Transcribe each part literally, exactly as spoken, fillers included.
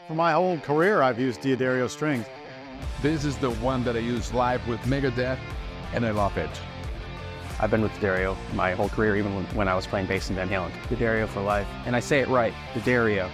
For my whole career, I've used D'Addario strings. This is the one that I use live with Megadeth, and I love it. I've been with D'Addario my whole career, even when, when I was playing bass in Van Halen. D'Addario for life. And I say it right, D'Addario.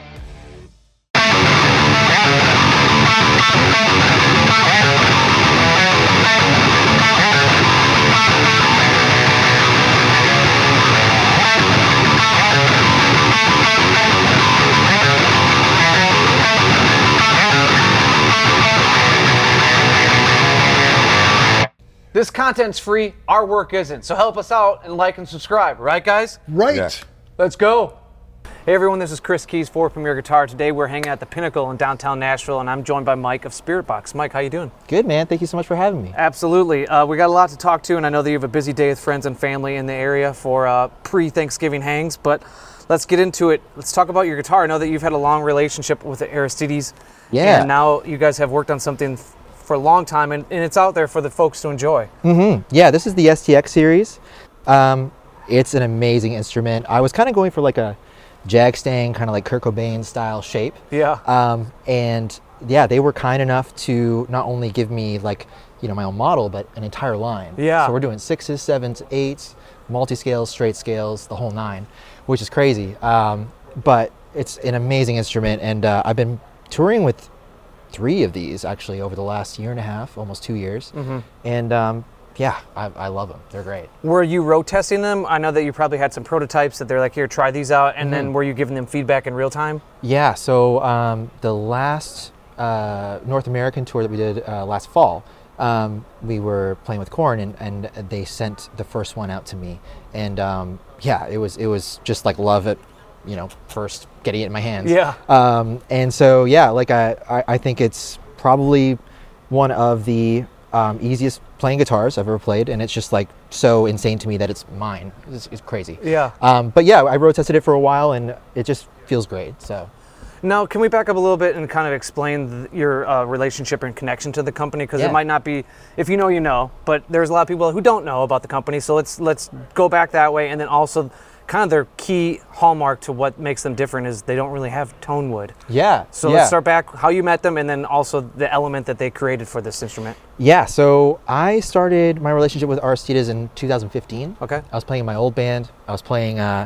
This content's free, our work isn't. So help us out and like and subscribe, right guys? Right. Yeah. Let's go. Hey everyone, this is Chris Keys for Premier Guitar. Today we're hanging at the Pinnacle in downtown Nashville, and I'm joined by Mike of Spiritbox. Mike, how you doing? Good, man. Thank you so much for having me. Absolutely. Uh, we got a lot to talk to, and I know that you have a busy day with friends and family in the area for uh, pre-Thanksgiving hangs, but let's get into it. Let's talk about your guitar. I know that you've had a long relationship with the Aristides. Yeah. And now you guys have worked on something for a long time, and, and it's out there for the folks to enjoy. Mm-hmm. Yeah, this is the S T X series. Um, it's an amazing instrument. I was kind of going for like a Jag Stang, kind of like Kurt Cobain style shape. Yeah. Um, and yeah, they were kind enough to not only give me like, you know, my own model, but an entire line. Yeah. So we're doing sixes, sevens, eights, multi-scales, straight scales, the whole nine, which is crazy. Um, but it's an amazing instrument, and uh, I've been touring with three of these actually over the last year and a half, almost two years. Mm-hmm. And um, yeah, I, I love them. They're great. Were you road testing them? I know that you probably had some prototypes that they're like, here, try these out, and mm-hmm. then were you giving them feedback in real time? Yeah, so um, the last uh, North American tour that we did uh, last fall, um, we were playing with Korn, and, and they sent the first one out to me. And um, yeah, it was it was just like love it, you know, first getting it in my hands. Yeah. Um, and so, yeah, like I, I, I think it's probably one of the um, easiest playing guitars I've ever played. And it's just like so insane to me that it's mine. It's, it's crazy. Yeah. Um, but yeah, I road tested it for a while, and it just feels great. So. Now, can we back up a little bit and kind of explain th- your uh, relationship and connection to the company? Because Yeah. it might not be, if you know, you know, but there's a lot of people who don't know about the company. So let's let's go back that way, and then also kind of their key hallmark to what makes them different is they don't really have tone wood. Yeah. So yeah. let's start back how you met them, and then also the element that they created for this instrument. Yeah, so I started my relationship with Aristides in two thousand fifteen. Okay. I was playing in my old band. I was playing uh,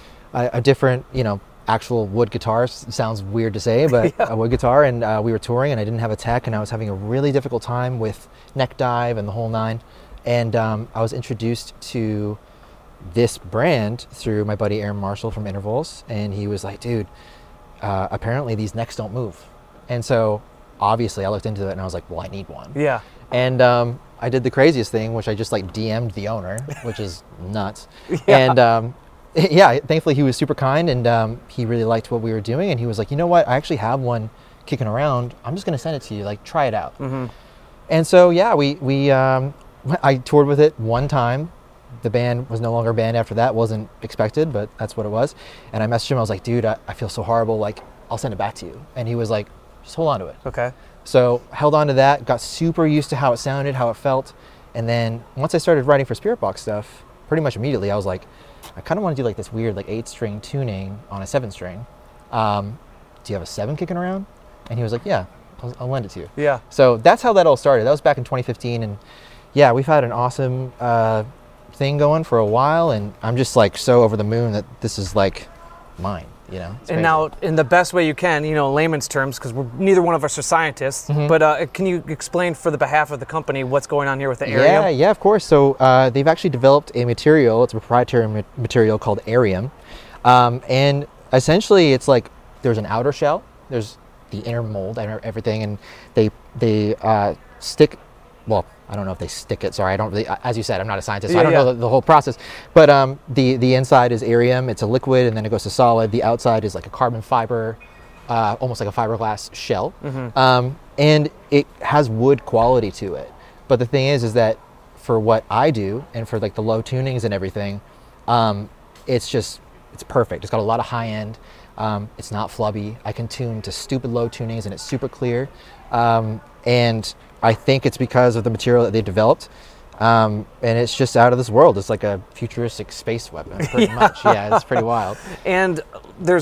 a, a different, you know, actual wood guitar. S- sounds weird to say, but Yeah. a wood guitar. And uh, we were touring, and I didn't have a tech, and I was having a really difficult time with neck dive and the whole nine. And um, I was introduced to this brand through my buddy Aaron Marshall from Intervals, and he was like, dude, uh, apparently these necks don't move. And so obviously I looked into it, and I was like, well, I need one. Yeah. And um, I did the craziest thing, which I just like D M'd the owner, which is nuts. Yeah. And um, yeah, thankfully he was super kind, and um, he really liked what we were doing, and he was like, you know what, I actually have one kicking around. I'm just gonna send it to you, like try it out. Mm-hmm. And so yeah, we, we um, I toured with it one time. The band was no longer a band after that. Wasn't expected, but that's what it was. And I messaged him. I was like, dude, I, I feel so horrible. Like, I'll send it back to you. And he was like, just hold on to it. Okay. So held on to that, got super used to how it sounded, how it felt. And then once I started writing for Spiritbox stuff, pretty much immediately I was like, I kind of want to do like this weird like eight string tuning on a seven string. Um, do you have a seven kicking around? And he was like, yeah, I'll, I'll lend it to you. Yeah. So that's how that all started. That was back in twenty fifteen. And yeah, we've had an awesome uh, thing going for a while, and I'm just like so over the moon that this is like mine, you know. It's And crazy. now, in the best way you can, you know, layman's terms, because we're neither one of us are scientists, Mm-hmm. but uh, can you explain for the behalf of the company what's going on here with the Arium? Yeah, yeah, of course. So uh, they've actually developed a material. It's a proprietary ma- material called Arium, um, and essentially it's like there's an outer shell, there's the inner mold and everything, and they they uh, stick. Well, I don't know if they stick it. Sorry, I don't really. As you said, I'm not a scientist, so Yeah, I don't yeah. know the, the whole process. But um, the the inside is Arium. It's a liquid, and then it goes to solid. The outside is like a carbon fiber, uh, almost like a fiberglass shell, Mm-hmm. um, and it has wood quality to it. But the thing is, is that for what I do and for like the low tunings and everything, um, it's just it's perfect. It's got a lot of high end. Um, it's not flubby. I can tune to stupid low tunings, and it's super clear. Um, and I think it's because of the material that they developed. Um, and it's just out of this world. It's like a futuristic space weapon, pretty Yeah. much. Yeah, it's pretty wild. And there's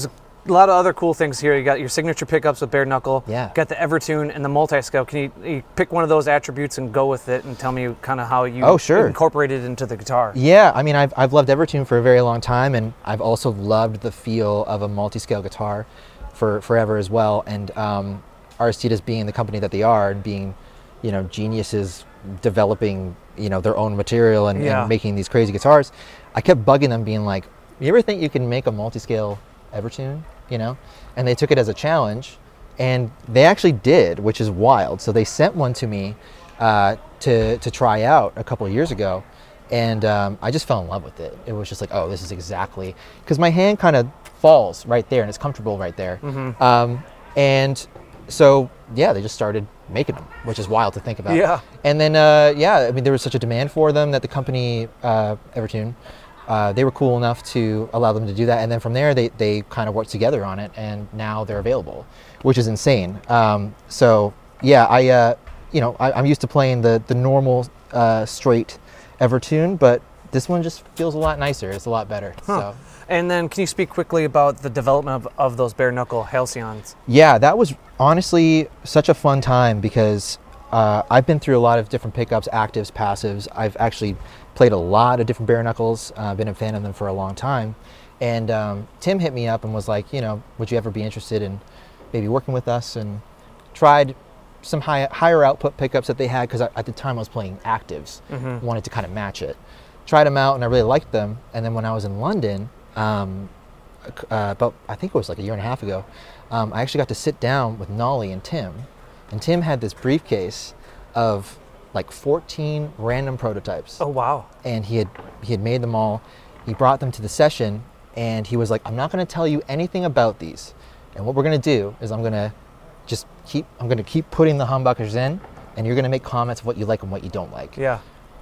a lot of other cool things here. You got your signature pickups with bare knuckle. Yeah. Got the Evertune and the multi-scale. Can you, you pick one of those attributes and go with it and tell me kind of how you Oh, sure. incorporate it into the guitar? Yeah, I mean, I've, I've loved Evertune for a very long time, and I've also loved the feel of a multi-scale guitar for forever as well. And um, Aristides being the company that they are, and being, you know, geniuses developing, you know, their own material and, Yeah. and making these crazy guitars, I kept bugging them, being like, you ever think you can make a multi-scale Evertune, you know? And they took it as a challenge, and they actually did, which is wild. So they sent one to me uh, to, to try out a couple of years ago, and um, I just fell in love with it. It was just like, oh, this is exactly, because my hand kind of falls right there, and it's comfortable right there. Mm-hmm. Um, and so, yeah, they just started making them, which is wild to think about. Yeah. And then, uh, yeah, I mean, there was such a demand for them that the company, uh, Evertune, Uh, they were cool enough to allow them to do that, and then from there they, they kind of worked together on it, and now they're available, which is insane. Um, so yeah, I uh, you know I, I'm used to playing the the normal uh, straight Evertune, but this one just feels a lot nicer. It's a lot better. Huh. So And then can you speak quickly about the development of, of those bare knuckle Halcyons? yeah, that was honestly such a fun time, because uh, I've been through a lot of different pickups, actives, passives. I've actually played a lot of different bare knuckles. Uh, been a fan of them for a long time. And um, Tim hit me up and was like, you know, would you ever be interested in maybe working with us? And tried some high, higher output pickups that they had, because at the time I was playing actives, Mm-hmm. wanted to kind of match it. Tried them out and I really liked them. And then when I was in London, um, uh, about I think it was like a year and a half ago, um, I actually got to sit down with Nolly and Tim. And Tim had this briefcase of like fourteen random prototypes. Oh, wow. And he had he had made them all. He brought them to the session, and he was like, I'm not going to tell you anything about these. And what we're going to do is I'm going to just keep I'm going to keep putting the humbuckers in, and you're going to make comments of what you like and what you don't like. Yeah.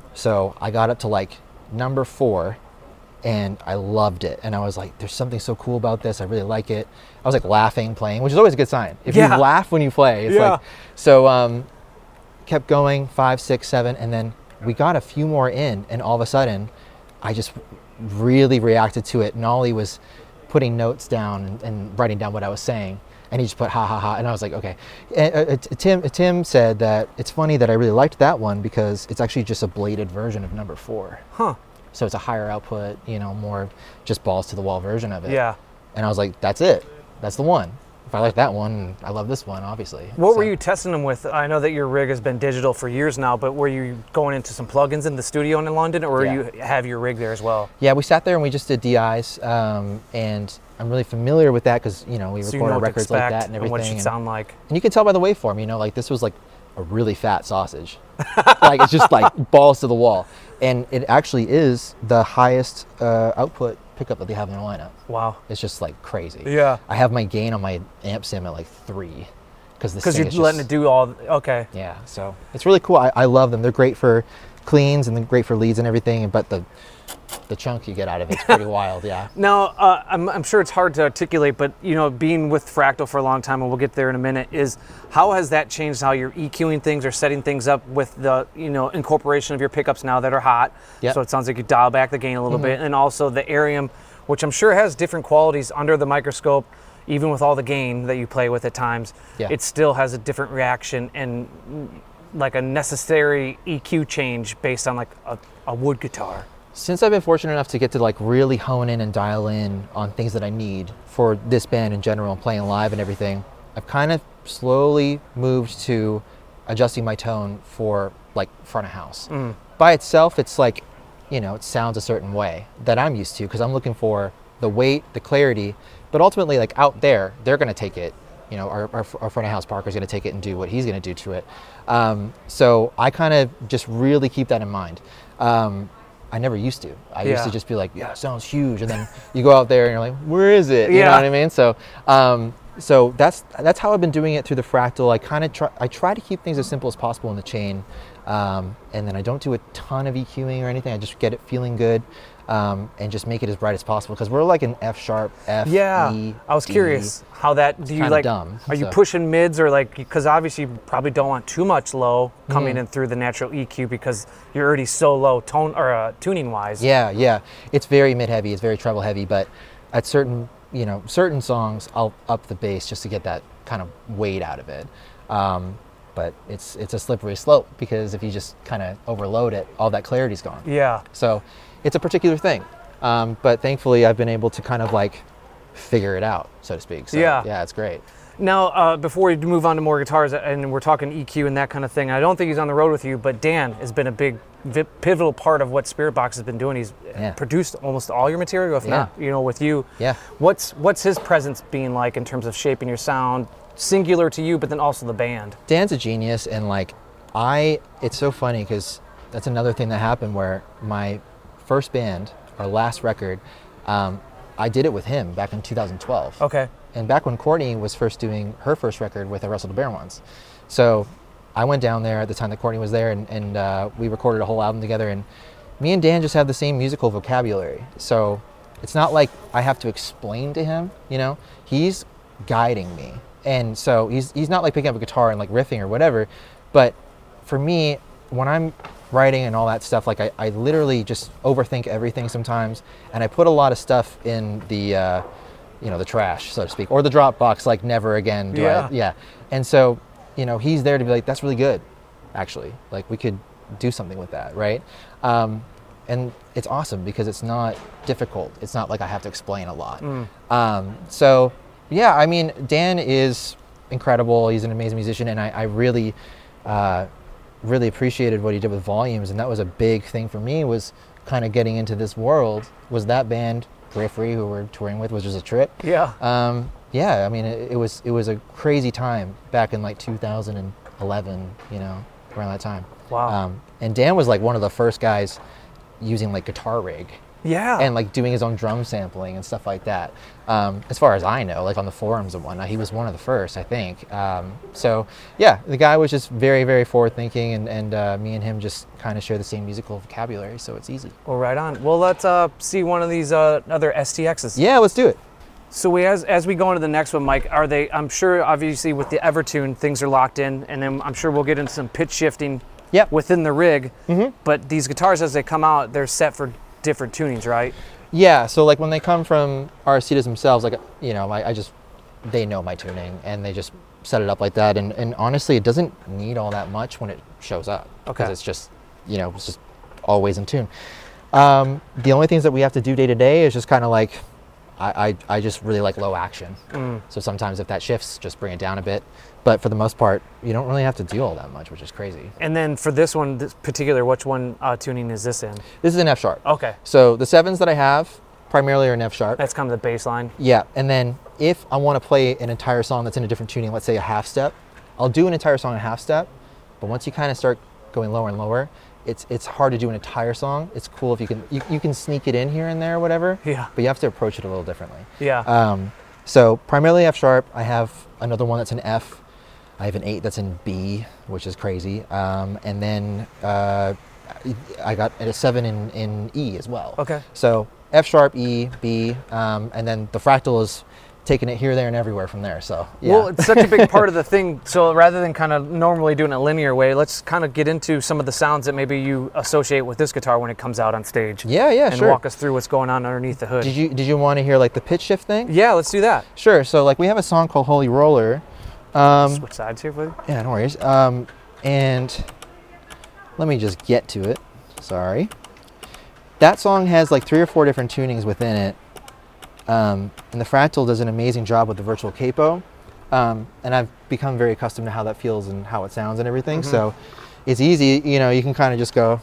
So I got up to like number four, and I loved it. And I was like, there's something so cool about this. I really like it. I was like laughing, playing, which is always a good sign. If Yeah. you laugh when you play, it's Yeah. like, so um, kept going, five, six, seven, and then we got a few more in, and all of a sudden, I just really reacted to it. Nolly was putting notes down and, and writing down what I was saying, and he just put ha ha ha, and I was like, okay. And, uh, uh, Tim Tim said that it's funny that I really liked that one because it's actually just a bladed version of number four. Huh. So it's a higher output, you know, more just balls to the wall version of it. Yeah. And I was like, that's it. That's the one. If I like that one, I love this one, obviously. What So- were you testing them with? I know that your rig has been digital for years now, but were you going into some plugins in the studio in London, or Yeah. you have your rig there as well? Yeah, we sat there and we just did D Is, um, and I'm really familiar with that because, you know, we So you recorded know what to records like expect that and and everything. what it should and, sound like. and you can tell by the waveform, you know, like this was like a really fat sausage. Like it's just like balls to the wall. And it actually is the highest uh, output pickup that they have in their lineup. Wow. It's just like crazy. Yeah. I have my gain on my amp sim at like three because this Because thing you're is letting just- it do all. Okay. Yeah, so it's really cool. I, I love them. They're great for cleans and they're great for leads and everything. But the the chunk you get out of it's pretty wild. Yeah. Now, uh, I'm, I'm sure it's hard to articulate, but you know, being with Fractal for a long time, and we'll get there in a minute, is how has that changed how you're EQing things or setting things up with the, you know, incorporation of your pickups now that are hot? Yep. So it sounds like you dial back the gain a little bit, and also the Arium, which I'm sure has different qualities under the microscope, even with all the gain that you play with at times. Yeah. It still has a different reaction and mm, like a necessary E Q change based on like a, a wood guitar. Since I've been fortunate enough to get to like really hone in and dial in on things that I need for this band in general and playing live and everything, I've kind of slowly moved to adjusting my tone for like front of house. Mm. By itself, it's like, you know, it sounds a certain way that I'm used to because I'm looking for the weight, the clarity, but ultimately like out there, they're going to take it. You know, our, our, our front of house Parker's going to take it and do what he's going to do to it. Um, so I kind of just really keep that in mind. Um, I never used to. I used Yeah. to just be like, yeah, it sounds huge. And then you go out there and you're like, where is it? You Yeah. know what I mean? So, um, so that's that's how I've been doing it through the Fractal. I kind of try, I try to keep things as simple as possible in the chain. Um, and then I don't do a ton of EQing or anything. I just get it feeling good. Um, and just make it as bright as possible because we're like an F sharp, F, Yeah, E, I was D. curious how that. Do you kinda like? dumb, are you so. pushing mids or like? Because obviously you probably don't want too much low coming Mhm. in through the natural E Q because you're already so low tone or uh, tuning wise. Yeah, yeah. It's very mid heavy. It's very treble heavy. But at certain you know, certain songs I'll up the bass just to get that kind of weight out of it. Um, but it's it's a slippery slope because if you just kind of overload it, all that clarity's gone. Yeah. So it's a particular thing. Um, but thankfully I've been able to kind of like figure it out, so to speak. So, Yeah. Yeah, it's great. Now, uh, before we move on to more guitars, and we're talking E Q and that kind of thing, I don't think he's on the road with you, but Dan has been a big vi- pivotal part of what Spirit Box has been doing. He's Yeah. produced almost all your material, if Yeah. not, you know, with you. Yeah. What's what's his presence being like in terms of shaping your sound, singular to you, but then also the band? Dan's a genius, and like I, it's so funny because that's another thing that happened where my first band, our last record, um, I did it with him back in two thousand twelve. Okay. And back when Courtney was first doing her first record with the Russell the Bear ones. So I went down there at the time that Courtney was there, and, and uh, we recorded a whole album together, and me and Dan just have the same musical vocabulary. So it's not like I have to explain to him, you know, he's guiding me. And so he's, he's not like picking up a guitar and like riffing or whatever, but for me, when I'm writing and all that stuff, like I, I literally just overthink everything sometimes, and I put a lot of stuff in the, uh, you know, the trash, so to speak, or the Dropbox, like never again. Do Yeah. I, yeah. And so, you know, he's there to be like, that's really good, actually. Like we could do something with that, right? Um, and it's awesome because it's not difficult. It's not like I have to explain a lot. Mm. Um, so, yeah, I mean, Dan is incredible. He's an amazing musician, and I, I really, uh, really appreciated what he did with Volumes, and that was a big thing for me, was kind of getting into this world, was that band, Periphery, who we're touring with, was just a trip. Yeah. Um, yeah, I mean, it, it was it was a crazy time back in like two thousand eleven, you know, around that time. Wow. Um, and Dan was like one of the first guys using like Guitar Rig Yeah. and like doing his own drum sampling and stuff like that. Um, as far as I know, like on the forums and whatnot, he was one of the first, I think. Um, so yeah, the guy was just very, very forward thinking, and, and uh, me and him just kind of share the same musical vocabulary, so it's easy. Well, right on. Well, let's uh, see one of these uh, other S T Xs. Yeah, let's do it. So we, as as we go into the next one, Mike, are they? I'm sure, obviously, with the Evertune, things are locked in, and then I'm sure we'll get into some pitch shifting. Yep. Within the rig. Mm-hmm. But these guitars, as they come out, they're set for different tunings, right? Yeah, so like when they come from Arecidas themselves, like, you know, I, I just, they know my tuning, and they just set it up like that. And, and honestly, it doesn't need all that much when it shows up. Okay. Because it's just, you know, it's just always in tune. Um, the only things that we have to do day to day is just kind of like, I, I, I just really like low action. Mm. So sometimes if that shifts, just bring it down a bit. But for the most part, you don't really have to do all that much, which is crazy. And then for this one, this particular, which one uh, tuning is this in? This is an F sharp. Okay. So the sevens that I have primarily are an F sharp. That's kind of the bass line. Yeah, and then if I want to play an entire song that's in a different tuning, let's say a half step, I'll do an entire song in a half step. But once you kind of start going lower and lower, it's it's hard to do an entire song. It's cool if you can you, you can sneak it in here and there or whatever. Yeah. But you have to approach it a little differently. Yeah. Um, so primarily F sharp. I have another one that's an F. I have an eight that's in B, which is crazy. Um, and then uh, I got a seven in, in E as well. Okay. So F sharp, E, B, um, and then the fractal is taking it here, there, and everywhere from there. So yeah. Well, it's such a big part of the thing. So rather than kind of normally doing it a linear way, let's kind of get into some of the sounds that maybe you associate with this guitar when it comes out on stage. yeah, yeah, And sure. walk us through what's going on underneath the hood. Did you did you want to hear like the pitch shift thing? Yeah, let's do that. Sure. So like we have a song called Holy Roller. Um, Switch sides here, buddy. Yeah, no worries. Um, and let me just get to it. Sorry. That song has like three or four different tunings within it. Um, and the Fractal does an amazing job with the virtual capo. Um, and I've become very accustomed to how that feels and how it sounds and everything. Mm-hmm. So it's easy, you know, you can kind of just go.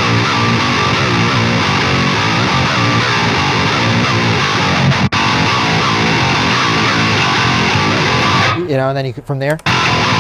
You know, and then you can, from there.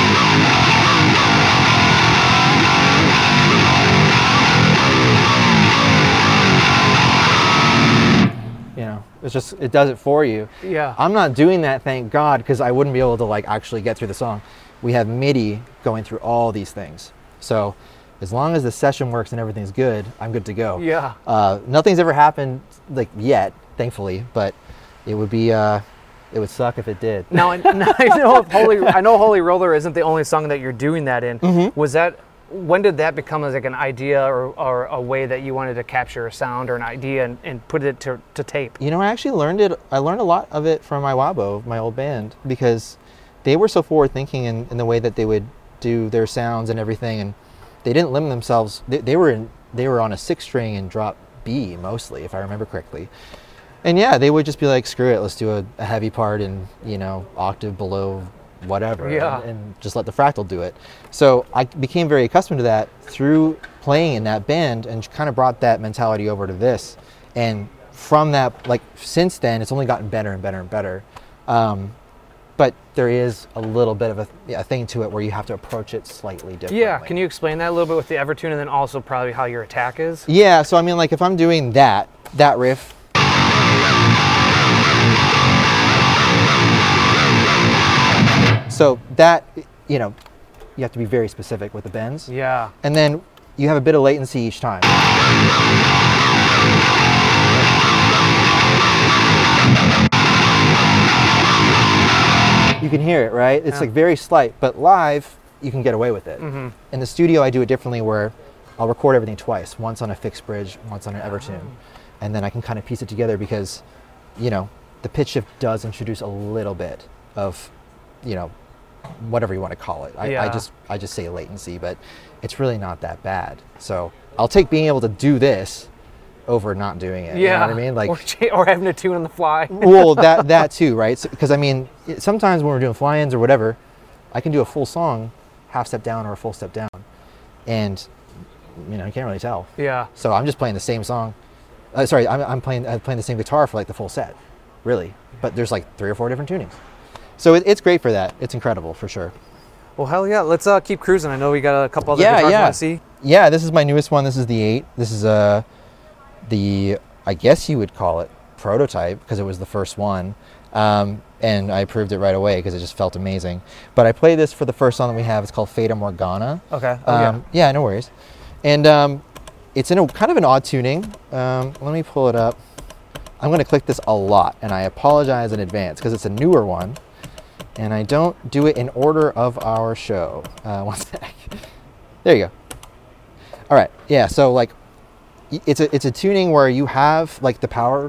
You know, it's just, it does it for you. Yeah. I'm not doing that, thank God, because I wouldn't be able to like actually get through the song. We have MIDI going through all these things. So as long as the session works and everything's good, I'm good to go. Yeah. Uh, nothing's ever happened like yet, thankfully, but it would be, uh, it would suck if it did. Now, I, now I know if Holy, I know Holy Roller isn't the only song that you're doing that in. Mm-hmm. Was that when did that become as like an idea or, or a way that you wanted to capture a sound or an idea and, and put it to, to tape? You know, I actually learned it. I learned a lot of it from my Wabo, my old band, because they were so forward thinking in, in the way that they would do their sounds and everything, and they didn't limit themselves. They, they were in, they were on a six string and drop B mostly, if I remember correctly. And yeah, they would just be like, screw it, let's do a, a heavy part in, you know, octave below whatever, yeah. and, and just let the Fractal do it. So I became very accustomed to that through playing in that band, and kind of brought that mentality over to this. And from that, like since then, it's only gotten better and better and better. Um, but there is a little bit of a, a thing to it where you have to approach it slightly differently. Yeah, can you explain that a little bit with the Evertune, and then also probably how your attack is? Yeah, so I mean, like if I'm doing that, that riff, so that, you know, you have to be very specific with the bends. Yeah. And then you have a bit of latency each time. You can hear it, right? It's yeah. like very slight, but live, you can get away with it. Mm-hmm. In the studio, I do it differently where I'll record everything twice, once on a fixed bridge, once on an Evertune. Oh. And then I can kind of piece it together because, you know, the pitch shift does introduce a little bit of, you know, whatever you want to call it. I, yeah. I just I just say latency, but it's really not that bad. So I'll take being able to do this over not doing it. Yeah. You know what I mean? Like, or, cha- or having to tune on the fly. well, that that too, right? Because so, I mean, it, sometimes when we're doing fly-ins or whatever, I can do a full song, half step down or a full step down, and you know, you can't really tell. Yeah. So I'm just playing the same song. Uh, sorry, I'm, I'm playing I'm playing the same guitar for like the full set, really. But there's like three or four different tunings. So it, it's great for that. It's incredible for sure. Well, hell yeah. Let's uh, keep cruising. I know we got a couple other Yeah, guitars yeah. I want to see. Yeah, this is my newest one. This is the eight. This is uh, the, I guess you would call it prototype because it was the first one. Um, and I approved it right away because it just felt amazing. But I played this for the first song that we have. It's called Fata Morgana. Okay. Oh, Um, yeah, no worries. And um, it's in a kind of an odd tuning. Um, let me pull it up. I'm going to click this a lot, and I apologize in advance because it's a newer one. And I don't do it in order of our show. Uh, one sec. There you go. All right. Yeah. So like, y- it's a it's a tuning where you have like the power.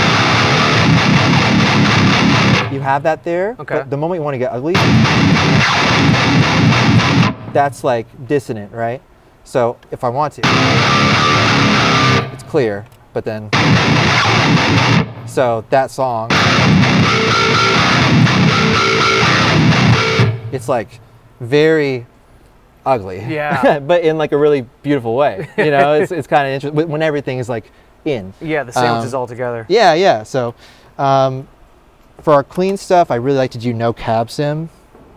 You have that there. Okay. But the moment you want to get ugly, that's like dissonant, right? So if I want to, it's clear. But then, so that song. It's like very ugly, Yeah. but in like a really beautiful way. You know, it's it's kind of interesting when everything is like in. Yeah, the sounds Um, is all together. Yeah, yeah. So um, for our clean stuff, I really like to do no cab sim.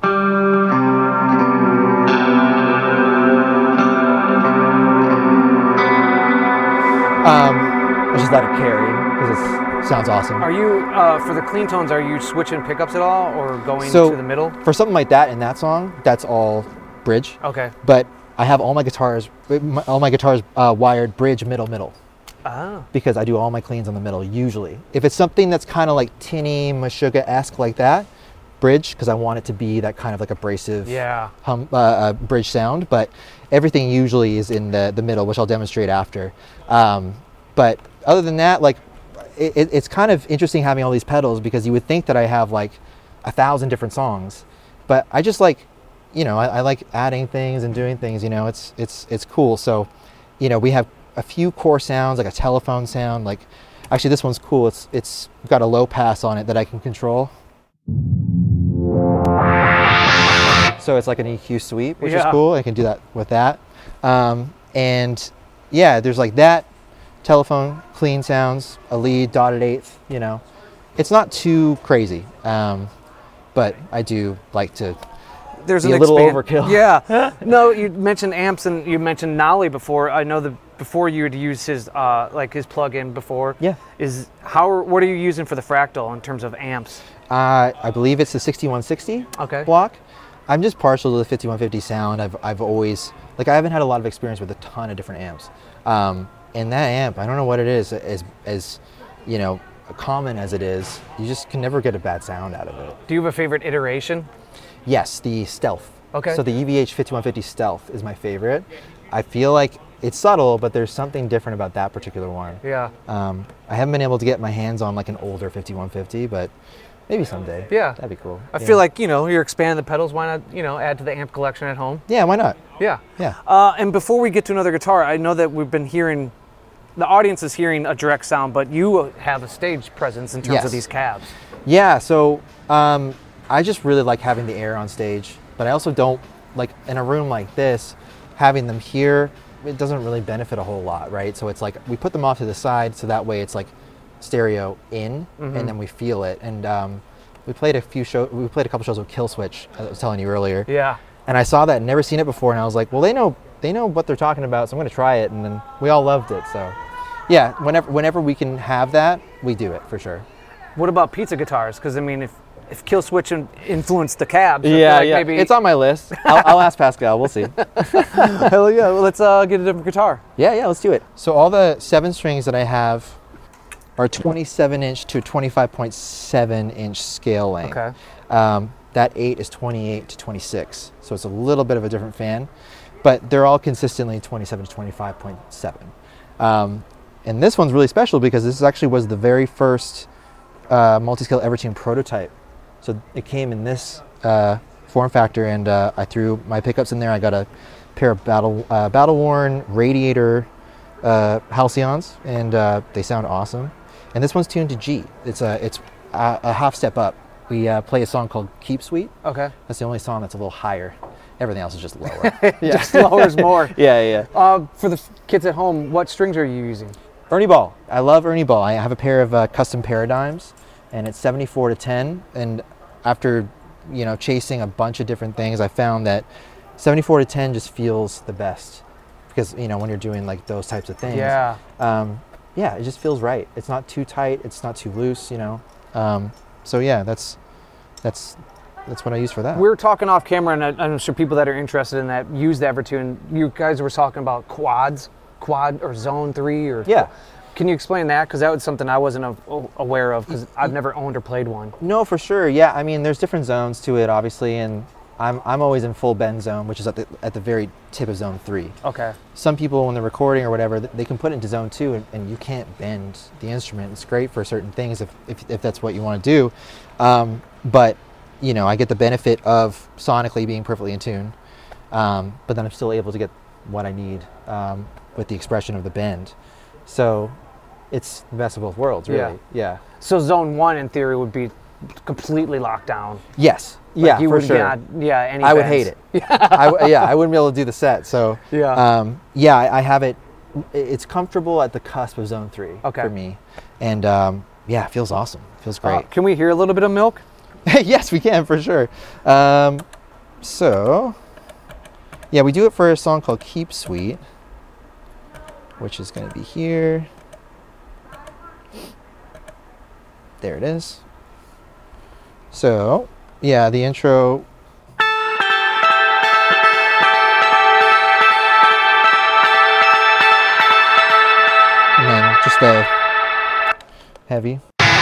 Um, I just let it carry because it sounds awesome. Are you, uh, for the clean tones, are you switching pickups at all or going So to the middle? for something like that in that song, that's all bridge. Okay. But I have all my guitars, all my guitars uh, wired bridge, middle, middle. Oh. Because I do all my cleans on the middle usually. If it's something that's kind of like tinny, Meshuggah-esque like that, bridge, because I want it to be that kind of like abrasive Yeah. hum, uh, uh, bridge sound. But everything usually is in the, the middle, which I'll demonstrate after. Um, but other than that, like it, it, it's kind of interesting having all these pedals because you would think that I have like a thousand different songs, but I just like, you know, I, I like adding things and doing things. You know, it's it's it's cool. So, you know, we have a few core sounds, like a telephone sound. Like, actually, this one's cool. It's it's got a low pass on it that I can control. So it's like an E Q sweep, which Yeah. is cool. I can do that with that. Um, and yeah, there's like that telephone clean sounds, a lead, dotted eighth. You know, it's not too crazy, um, but I do like to. There's Be an a little expand- overkill. Yeah. No, you mentioned amps and you mentioned Nolly before. I know that before you had used his uh, like his plug-in before. Yeah. Is how what are you using for the Fractal in terms of amps? Uh, I believe it's the sixty-one sixty Okay. block. I'm just partial to the fifty-one fifty sound. I've I've always like I haven't had a lot of experience with a ton of different amps. Um, and that amp, I don't know what it is, as as you know, common as it is, you just can never get a bad sound out of it. Do you have a favorite iteration? Yes, the Stealth. Okay. So the E V H fifty-one fifty Stealth is my favorite. I feel like it's subtle, but there's something different about that particular one. Yeah. Um, I haven't been able to get my hands on like an older fifty-one fifty, but maybe someday. Yeah. That'd be cool. I Yeah. feel like, you know, you're expanding the pedals. Why not, you know, add to the amp collection at home? Yeah, why not? Yeah. Yeah. Uh, and before we get to another guitar, I know that we've been hearing, the audience is hearing a direct sound, but you have a stage presence in terms Yes. of these cabs. Yeah, so um, I just really like having the air on stage, but I also don't, like in a room like this, having them here, it doesn't really benefit a whole lot, right? So it's like we put them off to the side so that way it's like stereo in Mm-hmm. and then we feel it. And um, we played a few shows, we played a couple shows with Killswitch, as I was telling you earlier. Yeah. And I saw that, never seen it before, and I was like, well, they know they know what they're talking about, so I'm gonna try it. And then we all loved it, so yeah, whenever whenever we can have that, we do it for sure. What about pizza guitars? Because, I mean, if, if Killswitch in- influenced the cabs, I feel like maybe... It's on my list. I'll, I'll ask Pascal. We'll see. Hell yeah, well, let's uh, get a different guitar. Yeah, yeah, let's do it. So all the seven strings that I have are twenty-seven inch to twenty-five point seven inch scale length. Okay. Um, that eight is twenty-eight to twenty-six, so it's a little bit of a different fan, but they're all consistently twenty-seven to twenty-five point seven. Um, and this one's really special because this actually was the very first uh, multi-scale Evertune prototype. So it came in this uh, form factor, and uh, I threw my pickups in there. I got a pair of battle uh, battle worn radiator uh, Halcyons, and uh, they sound awesome. And this one's tuned to G. It's a it's a, a half step up. We uh, play a song called Keep Sweet. Okay. That's the only song that's a little higher. Everything else is just lower. Just lowers more. Yeah, yeah. Uh, for the f- kids at home, what strings are you using? Ernie Ball. I love Ernie Ball. I have a pair of uh, custom paradigms, and it's seventy-four to ten. And after, you know, chasing a bunch of different things, I found that seventy-four to ten just feels the best, because you know when you're doing like those types of things. Yeah. Um, yeah, it just feels right. It's not too tight. It's not too loose. You know. Um, so yeah, that's that's that's what I use for that. We were talking off camera, and I- I'm sure people that are interested in that use the Evertune. You guys were talking about quads, quad or zone three, or Yeah. Can you explain that? Because that was something I wasn't a- aware of, because I've never owned or played one. No, for sure. Yeah, I mean, there's different zones to it, obviously, and I'm I'm always in full bend zone, which is at the at the very tip of zone three. Okay. Some people, when they're recording or whatever, th- they can put it into zone two, and, and you can't bend the instrument. It's great for certain things if if, if that's what you want to do, um, but you know, I get the benefit of sonically being perfectly in tune, um, but then I'm still able to get what I need um, with the expression of the bend. So it's the best of both worlds, really. Yeah. Yeah. So zone one, in theory, would be completely locked down. Yes. Like yeah, you for would sure. Not, yeah. Any I would bends. hate it. I w- yeah, I wouldn't be able to do the set. So Yeah. um, yeah, I, I have it. It's comfortable at the cusp of zone three Okay. for me, and um, yeah, it feels awesome. It feels Uh, great. can we hear a little bit of milk? Yes, we can for sure. Um, so yeah, we do it for a song called Keep Sweet, which is going to be here. There it is. So yeah, the intro. And then just a heavy.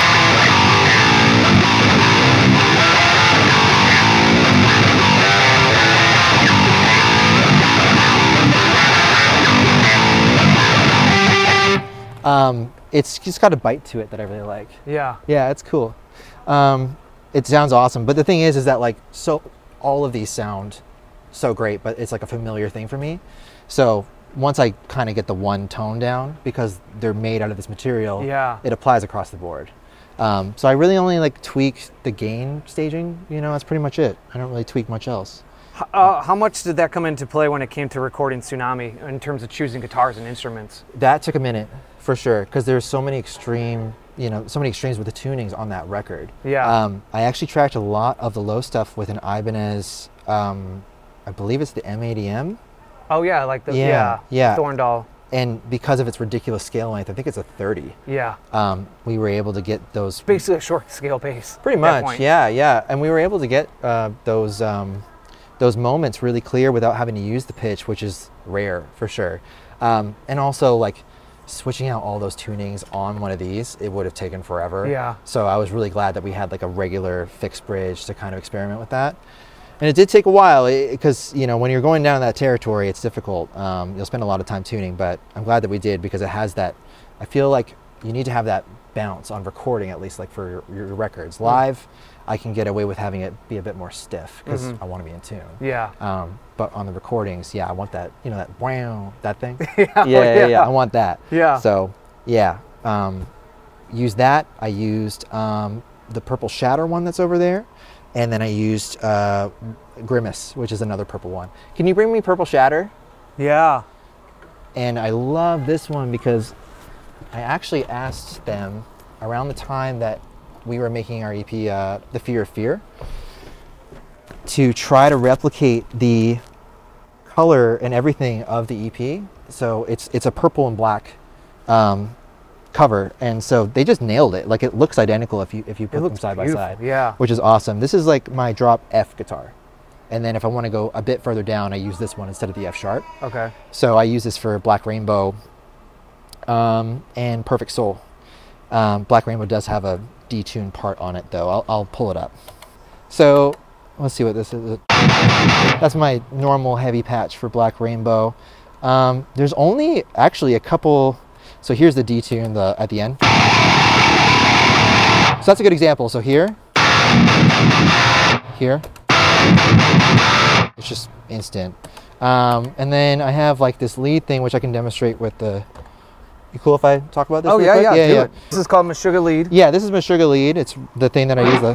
Um, it's just got a bite to it that I really like. Yeah. Yeah, it's cool. Um, it sounds awesome. But the thing is, is that like, so all of these sound so great, but it's like a familiar thing for me. So once I kind of get the one tone down, because they're made out of this material, Yeah. it applies across the board. Um, so I really only like tweak the gain staging, you know, that's pretty much it. I don't really tweak much else. H- Uh, how much did that come into play when it came to recording Tsunami in terms of choosing guitars and instruments? That took a minute for sure, because there's so many extreme, you know, so many extremes with the tunings on that record. Yeah. Um, I actually tracked a lot of the low stuff with an Ibanez, um, I believe it's the M eighty M. Oh yeah, like the Yeah, yeah, yeah. Thorndal. And because of its ridiculous scale length, I think it's a thirty. Yeah. Um, we were able to get those. Basically a short scale bass. Pretty at that much, point. yeah, yeah. And we were able to get uh, those um, those moments really clear without having to use the pitch, which is rare for sure. Um, and also, like, switching out all those tunings on one of these, it would have taken forever. Yeah. So I was really glad that we had like a regular fixed bridge to kind of experiment with that. And it did take a while because, you know, when you're going down that territory, it's difficult. Um, you'll spend a lot of time tuning, but I'm glad that we did because it has that, I feel like you need to have that bounce on recording, at least like for your, your records. Live, I can get away with having it be a bit more stiff because Mhm. I want to be in tune. Yeah. Um, but on the recordings, yeah, I want that, you know, that wow, that thing. yeah, yeah, yeah, yeah. yeah, I want that. Yeah. So, yeah, um, used that. I used um, the Purple Shatter one that's over there. And then I used uh, Grimace, which is another purple one. Can you bring me Purple Shatter? Yeah. And I love this one because I actually asked them around the time that we were making our E P, uh, The Fear of Fear, to try to replicate the color and everything of the E P. So it's it's a purple and black um, cover, and so they just nailed it. Like, it looks identical if you if you put them looks side by beautiful, side. yeah. Which is awesome. This is like my drop F guitar, and then if I want to go a bit further down, I use this one instead of the F sharp. Okay. So I use this for Black Rainbow um, and Perfect Soul. Um, Black Rainbow does have a detuned part on it, though. I'll, I'll pull it up. So let's see what this is. That's my normal heavy patch for Black Rainbow. Um, there's only actually a couple. So here's the detune the, at the end. So that's a good example. So here, here, it's just instant. Um, and then I have like this lead thing, which I can demonstrate with the, you cool if I talk about this? Oh real yeah, quick? yeah, yeah, do yeah. it. This is called Meshuggah Lead. Yeah, this is my Sugar Lead. It's the thing that I use. The,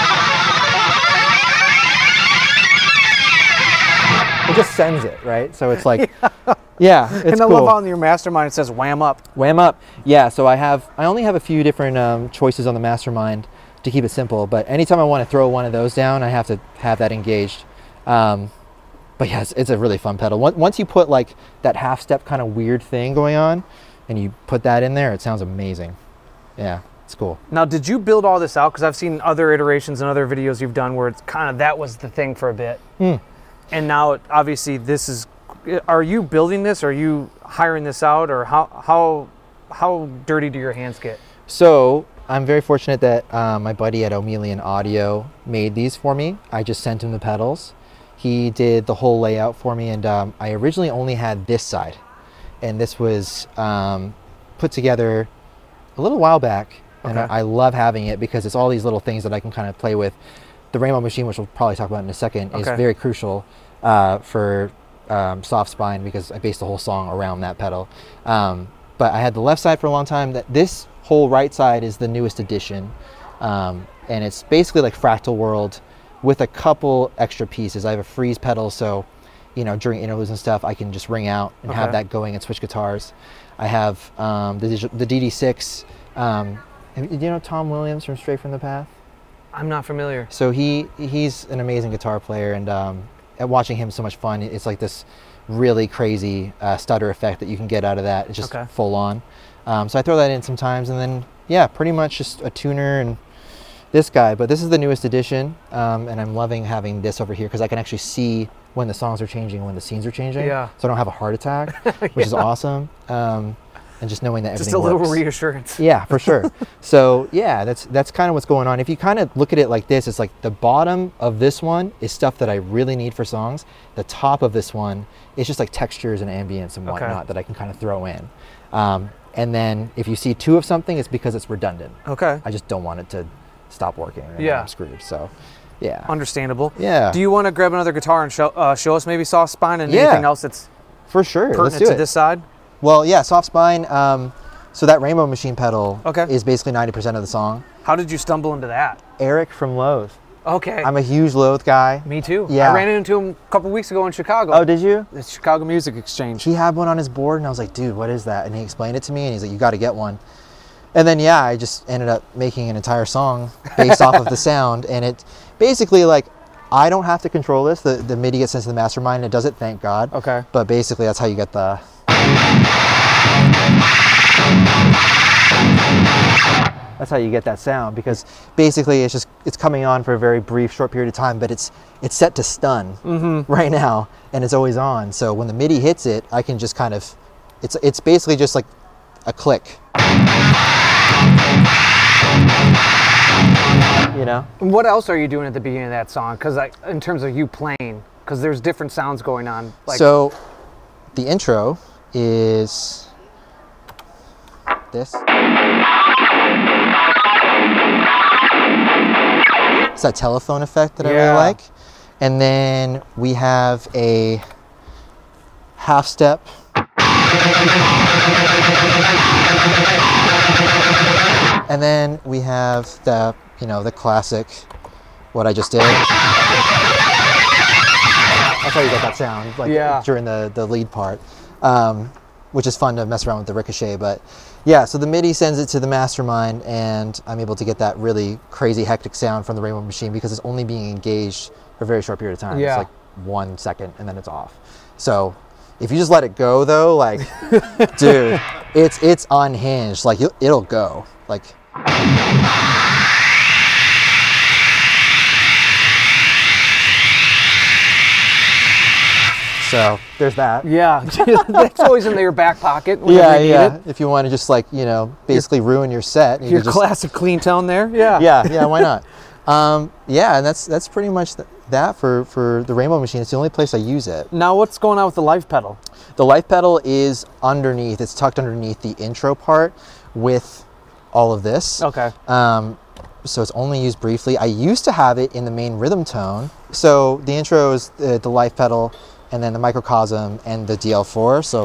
it just sends it, right? So it's like, yeah, yeah it's and I cool. love how on your Mastermind it says wham up. Wham up. Yeah, so I have, I only have a few different um, choices on the Mastermind to keep it simple, but anytime I want to throw one of those down, I have to have that engaged. Um, but yeah, it's, it's a really fun pedal. Once once you put like that half step kind of weird thing going on and you put that in there, it sounds amazing. Yeah, it's cool. Now, did you build all this out? Because I've seen other iterations and other videos you've done where it's kind of, that was the thing for a bit. Mm. And now, obviously, this is, are you building this? Are you hiring this out? Or how how how dirty do your hands get? So I'm very fortunate that uh, my buddy at O'Melian Audio made these for me. I just sent him the pedals. He did the whole layout for me, and um, I originally only had this side. And this was um, put together a little while back, and Okay. I, I love having it because it's all these little things that I can kind of play with. The Rainbow Machine, which we'll probably talk about in a second, is Okay. very crucial uh, for um, Soft Spine because I based the whole song around that pedal. Um, but I had the left side for a long time. That this whole right side is the newest addition, um, and it's basically like Fractal World with a couple extra pieces. I have a freeze pedal, so you know during interludes and stuff, I can just ring out and have Okay. that going and switch guitars. I have um, the digi- the D D six. Um, do you know Tom Williams from Straight from the Path? I'm not familiar. So he he's an amazing guitar player, and um, at watching him is so much fun. It's like this really crazy uh, stutter effect that you can get out of that. It's just Okay. full on. Um, so I throw that in sometimes, and then yeah, pretty much just a tuner and this guy. But this is the newest edition, um, and I'm loving having this over here because I can actually see when the songs are changing, when the scenes are changing. Yeah. So I don't have a heart attack, which is awesome. Um, and just knowing that Just everything a little works. reassurance. Yeah, for sure. So yeah, that's that's kind of what's going on. If you kind of look at it like this, it's like the bottom of this one is stuff that I really need for songs. The top of this one is just like textures and ambience and Okay. whatnot that I can kind of throw in. Um, and then if you see two of something, it's because it's redundant. Okay. I just don't want it to stop working. And Yeah. I'm screwed. So yeah. Understandable. Yeah. Do you want to grab another guitar and show uh, show us maybe Soft Spine and Yeah. anything else that's For sure. Let's pertinent do to it. this side? Well, yeah, Soft Spine. Um, so that Rainbow Machine pedal Okay. is basically ninety percent of the song. How did you stumble into that? Eric from Loathe. Okay. I'm a huge Loathe guy. Me too. Yeah. I ran into him a couple weeks ago in Chicago. Oh, did you? The Chicago Music Exchange. He had one on his board, and I was like, dude, what is that? And he explained it to me, and he's like, you got to get one. And then, yeah, I just ended up making an entire song based off of the sound. And it basically, like, I don't have to control this. The, the MIDI gets into the Mastermind, and it does it, thank God. Okay. But basically, that's how you get the... That's how you get that sound, because basically it's just it's coming on for a very brief, short period of time, but it's it's set to stun Mm-hmm. right now, and it's always on. So when the MIDI hits it, I can just kind of, it's it's basically just like a click. you know. What else are you doing at the beginning of that song? Because in terms of you playing, because there's different sounds going on. Like, so the intro is this. It's that telephone effect that I Yeah. really like. And then we have a half step. And then we have the, you know, the classic, what I just did. That's how you get that sound, like Yeah. during the, the lead part, um, which is fun to mess around with the ricochet. But yeah, so the MIDI sends it to the mastermind, and I'm able to get that really crazy hectic sound from the Rainbow Machine because it's only being engaged for a very short period of time. Yeah. It's like one second and then it's off. So if you just let it go though, like, dude, it's it's unhinged. Like it'll, it'll go. Like. So there's that. yeah, that's always in your back pocket. Whenever Yeah, you need yeah. It. If you want to just like, you know, basically ruin your set. You Your could just, classic clean tone there. Yeah. yeah, yeah, why not? Um, yeah, and that's that's pretty much th- that for, for the Rainbow Machine. It's the only place I use it. Now, what's going on with the live pedal? The life pedal is underneath. It's tucked underneath the intro part with all of this. Okay. Um, so it's only used briefly. I used to have it in the main rhythm tone. So the intro is the, the life pedal, and then the microcosm and the D L four. So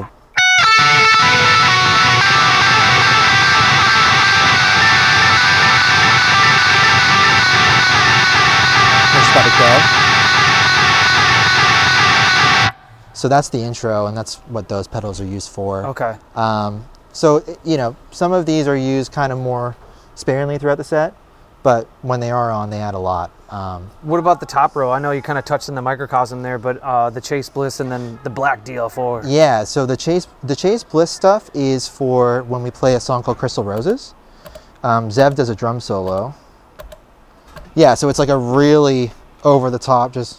just let it go. So that's the intro, and that's what those pedals are used for. Okay. Um, so, i- you know, some of these are used kind of more sparingly throughout the set, but when they are on, they add a lot. Um, What about the top row? I know you kind of touched on the microcosm there, but uh, the Chase Bliss and then the black D L four. yeah, so the Chase the Chase Bliss stuff is for when we play a song called Crystal Roses. Um, Zev does a drum solo. Yeah, so it's like a really over the top, just.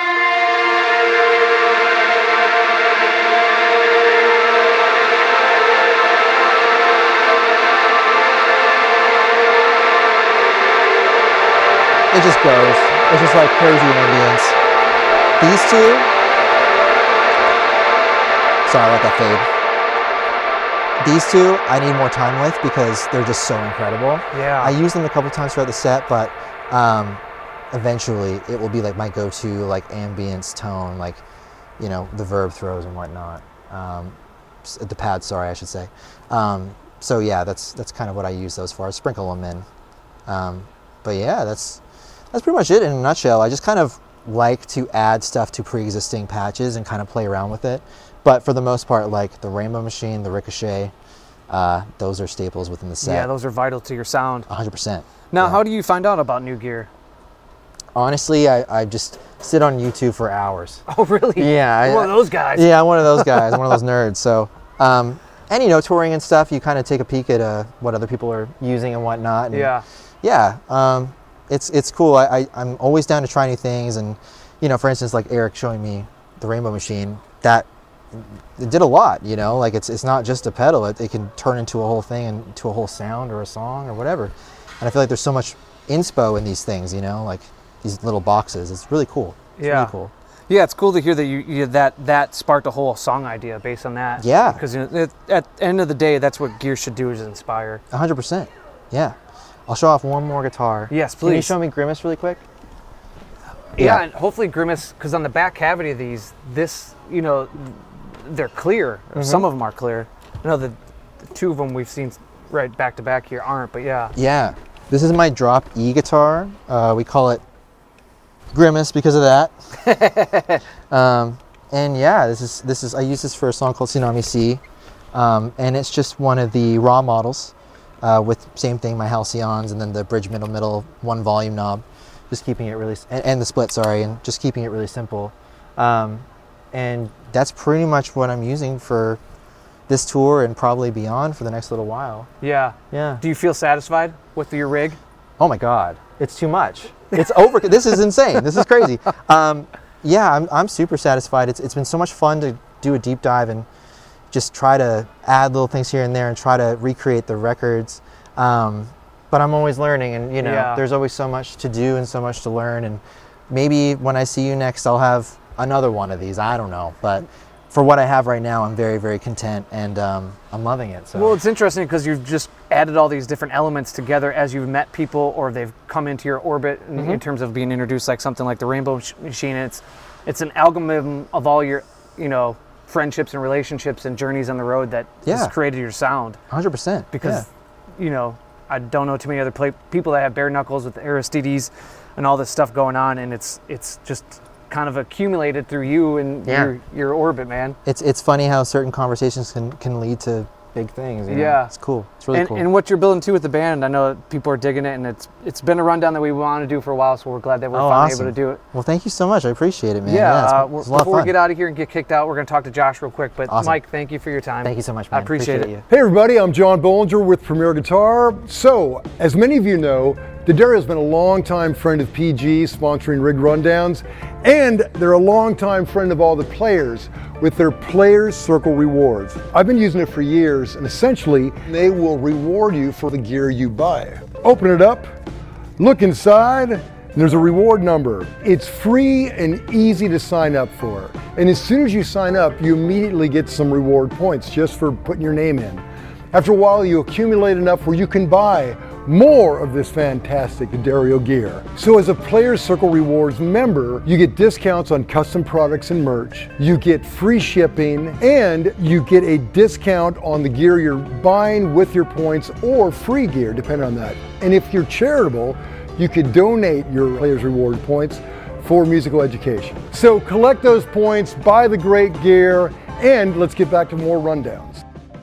It just goes. It's just like crazy ambience. These two. Sorry, I let that fade. These two, I need more time with because they're just so incredible. Yeah. I use them a couple times throughout the set, but um, eventually it will be like my go-to like ambience tone, like, you know, the verb throws and whatnot. Um, s- the pads, sorry, I should say. Um, so yeah, that's that's kind of what I use those for. I sprinkle them in. Um, but yeah, that's that's pretty much it in a nutshell. I just kind of like to add stuff to pre-existing patches and kind of play around with it. But for the most part, like the Rainbow Machine, the Ricochet, uh, those are staples within the set. Yeah, those are vital to your sound. one hundred percent. Now, Yeah. how do you find out about new gear? Honestly, I, I just sit on YouTube for hours. Oh, really? Yeah, I- You're one of those guys. Yeah, I'm one of those guys. I'm one of those nerds. So, um, and you know, touring and stuff, you kind of take a peek at uh, what other people are using and whatnot. And Yeah. yeah, um, it's it's cool. I, I I'm always down to try new things, and you know, for instance, like Eric showing me the Rainbow Machine, that it did a lot. You know, like it's it's not just a pedal; it, it can turn into a whole thing and into a whole sound or a song or whatever. And I feel like there's so much inspo in these things. You know, like these little boxes. It's really cool. It's Yeah. really cool. Yeah, it's cool to hear that you, you that that sparked a whole song idea based on that. Yeah. Because you know, it, at the end of the day, that's what gear should do, is inspire. one hundred percent. Yeah. I'll show off one more guitar. Yes, Can you please. show me Grimace really quick? Yeah, Yeah. and hopefully Grimace, because on the back cavity of these, this, you know, they're clear. Mm-hmm. Some of them are clear. I know the, the two of them we've seen right back to back here aren't, but yeah. Yeah. This is my drop E guitar. Uh, we call it Grimace because of that. um, and yeah, this is this is I use this for a song called Tsunami Sea, um, and it's just one of the raw models uh, with same thing, my Halcyons, and then the bridge middle middle one volume knob, just keeping it really s- and, and the split, sorry, and just keeping it really simple. Um, and that's pretty much what I'm using for this tour and probably beyond for the next little while. Yeah. Yeah. Do you feel satisfied with your rig? Oh my God, it's too much. It's over. This is insane. This is crazy. Um, yeah, I'm, I'm super satisfied. It's, it's been so much fun to do a deep dive and just try to add little things here and there and try to recreate the records. Um, but I'm always learning, and you know, Yeah. there's always so much to do and so much to learn, and maybe when I see you next, I'll have another one of these. I don't know, but for what I have right now, I'm very, very content, and um, I'm loving it. So. Well, it's interesting because you've just added all these different elements together as you've met people or they've come into your orbit in, Mm-hmm. in terms of being introduced, like something like the Rainbow Sh- Machine. It's it's an amalgam of all your, you know, friendships and relationships and journeys on the road that Yeah. has created your sound. one hundred percent. Because, you know, I don't know too many other play- people that have bare knuckles with Aristides and all this stuff going on, and it's it's just kind of accumulated through you and Yeah. your your orbit, man. It's it's funny how certain conversations can, can lead to big things. You know? Yeah. It's cool. It's really and, cool. and what you're building too with the band, I know people are digging it, and it's it's been a rundown that we want to do for a while, so we're glad that we're Oh, finally awesome. able to do it. Well, thank you so much. I appreciate it, man. Yeah, it's, uh, it's we're- a lot of before we fun. get out of here and get kicked out, we're going to talk to Josh real quick. But Awesome. Mike, thank you for your time. Thank you so much, I man. appreciate, it. you. Hey everybody, I'm John Bollinger with Premier Guitar. So, as many of you know, D'Addario's been a longtime friend of P G, sponsoring Rig Rundowns, and they're a longtime friend of all the players with their Players Circle Rewards. I've been using it for years, and essentially, they will reward you for the gear you buy. Open it up, look inside, and there's a reward number. It's free and easy to sign up for. And as soon as you sign up, you immediately get some reward points just for putting your name in. After a while, you accumulate enough where you can buy more of this fantastic D'Addario gear. So as a Players Circle Rewards member, you get discounts on custom products and merch, you get free shipping, and you get a discount on the gear you're buying with your points, or free gear, depending on that. And if you're charitable, you could donate your Players Reward points for musical education. So collect those points, buy the great gear, and let's get back to more rundowns.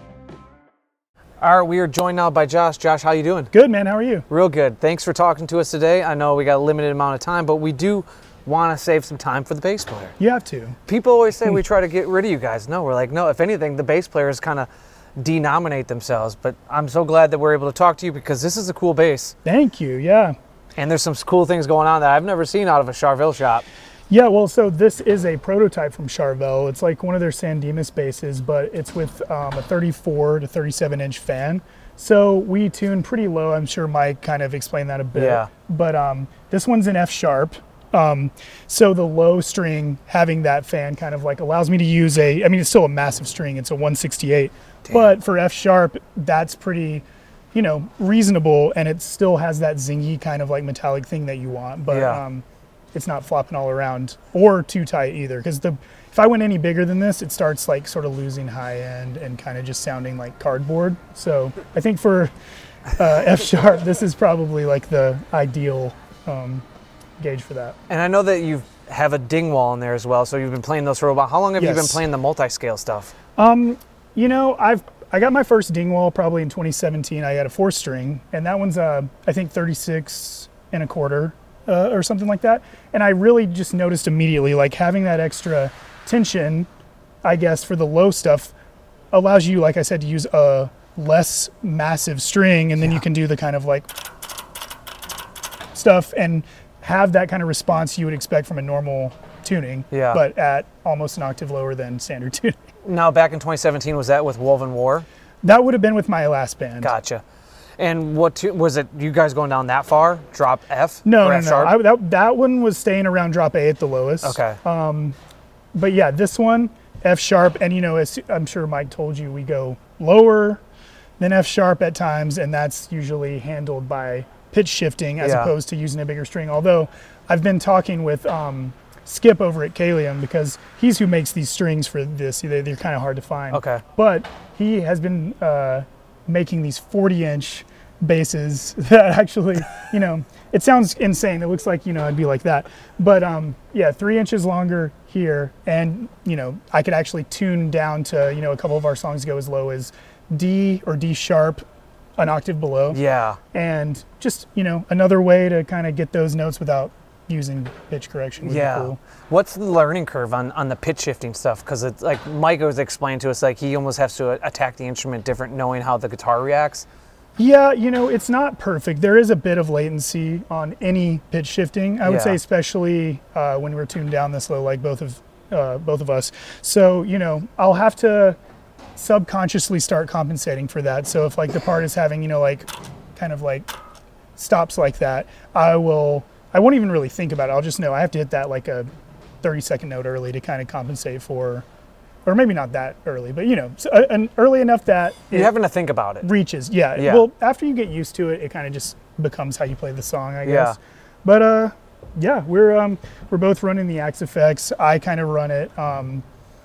All right, we are joined now by Josh. Josh, how you doing? Good, man. How are you? Real good. Thanks for talking to us today. I know we got a limited amount of time, but we do want to save some time for the bass player. You have to. People always say we try to get rid of you guys. No, we're like, no, if anything, the bass players kind of denominate themselves. But I'm so glad that we're able to talk to you because this is a cool bass. Thank you. Yeah. And there's some cool things going on that I've never seen out of a Charvel shop. Yeah, well, so this is a prototype from Charvel. It's like one of their San Dimas basses, but it's with um, a thirty-four to thirty-seven inch fan. So we tune pretty low. I'm sure Mike kind of explained that a bit. Yeah. But um, this one's an F sharp. Um, so the low string having that fan kind of like allows me to use a, I mean, it's still a massive string. It's a one sixty-eight. Damn. But for F sharp, that's pretty, you know, reasonable. And it still has that zingy kind of like metallic thing that you want. But Yeah. um, it's not flopping all around or too tight either. Because the if I went any bigger than this, it starts like sort of losing high end and kind of just sounding like cardboard. So I think for uh, F sharp, this is probably like the ideal um, gauge for that. And I know that you have a Dingwall in there as well, so you've been playing those for a while. How long have you been Yes. playing the multi-scale stuff? Um, you know, I've I got my first Dingwall probably in twenty seventeen. I had a four string, and that one's uh, I think thirty-six and a quarter uh, or something like that. And I really just noticed immediately, like having that extra tension, I guess, for the low stuff allows you, like I said, to use a less massive string, and then you can do the kind of like stuff and have that kind of response you would expect from a normal tuning, Yeah. but at almost an octave lower than standard tuning. Now, back in twenty seventeen, was that with Woven War? That would have been with my last band. Gotcha. And what tu- was it? You guys going down that far? Drop F? No, or no, F no. sharp? I, that, that one was staying around drop A at the lowest. Okay. Um, but yeah, this one, F sharp, and you know, as I'm sure Mike told you, we go lower than F sharp at times, and that's usually handled by pitch shifting as Yeah. opposed to using a bigger string. Although I've been talking with um, Skip over at Kalium because he's who makes these strings for this. They, they're kind of hard to find. Okay. But he has been uh, making these forty inch basses that actually, you know, it sounds insane. It looks like, you know, I'd be like that. But um, yeah, three inches longer here. And, you know, I could actually tune down to, you know, a couple of our songs go as low as D or D sharp, an octave below. Yeah. And just, you know, another way to kind of get those notes without using pitch correction would Yeah. be cool. What's the learning curve on, on the pitch shifting stuff? Because it's like Mike was explaining to us, like he almost has to attack the instrument different, knowing how the guitar reacts. Yeah, you know, it's not perfect. There is a bit of latency on any pitch shifting. I would Yeah. say, especially uh, when we're tuned down this low, like both of uh, both of us. So, you know, I'll have to subconsciously start compensating for that. So if like the part is having, you know, like kind of like stops like that, I will, I won't even really think about it. I'll just know I have to hit that like a thirty second note early to kind of compensate for, or maybe not that early, but you know, so, uh, and early enough that You're having to think about it. reaches. Yeah. Yeah. Well, after you get used to it, it kind of just becomes how you play the song, I Yeah. guess. But uh, yeah, we're um, we're both running the Axe effects. I kind of run it um,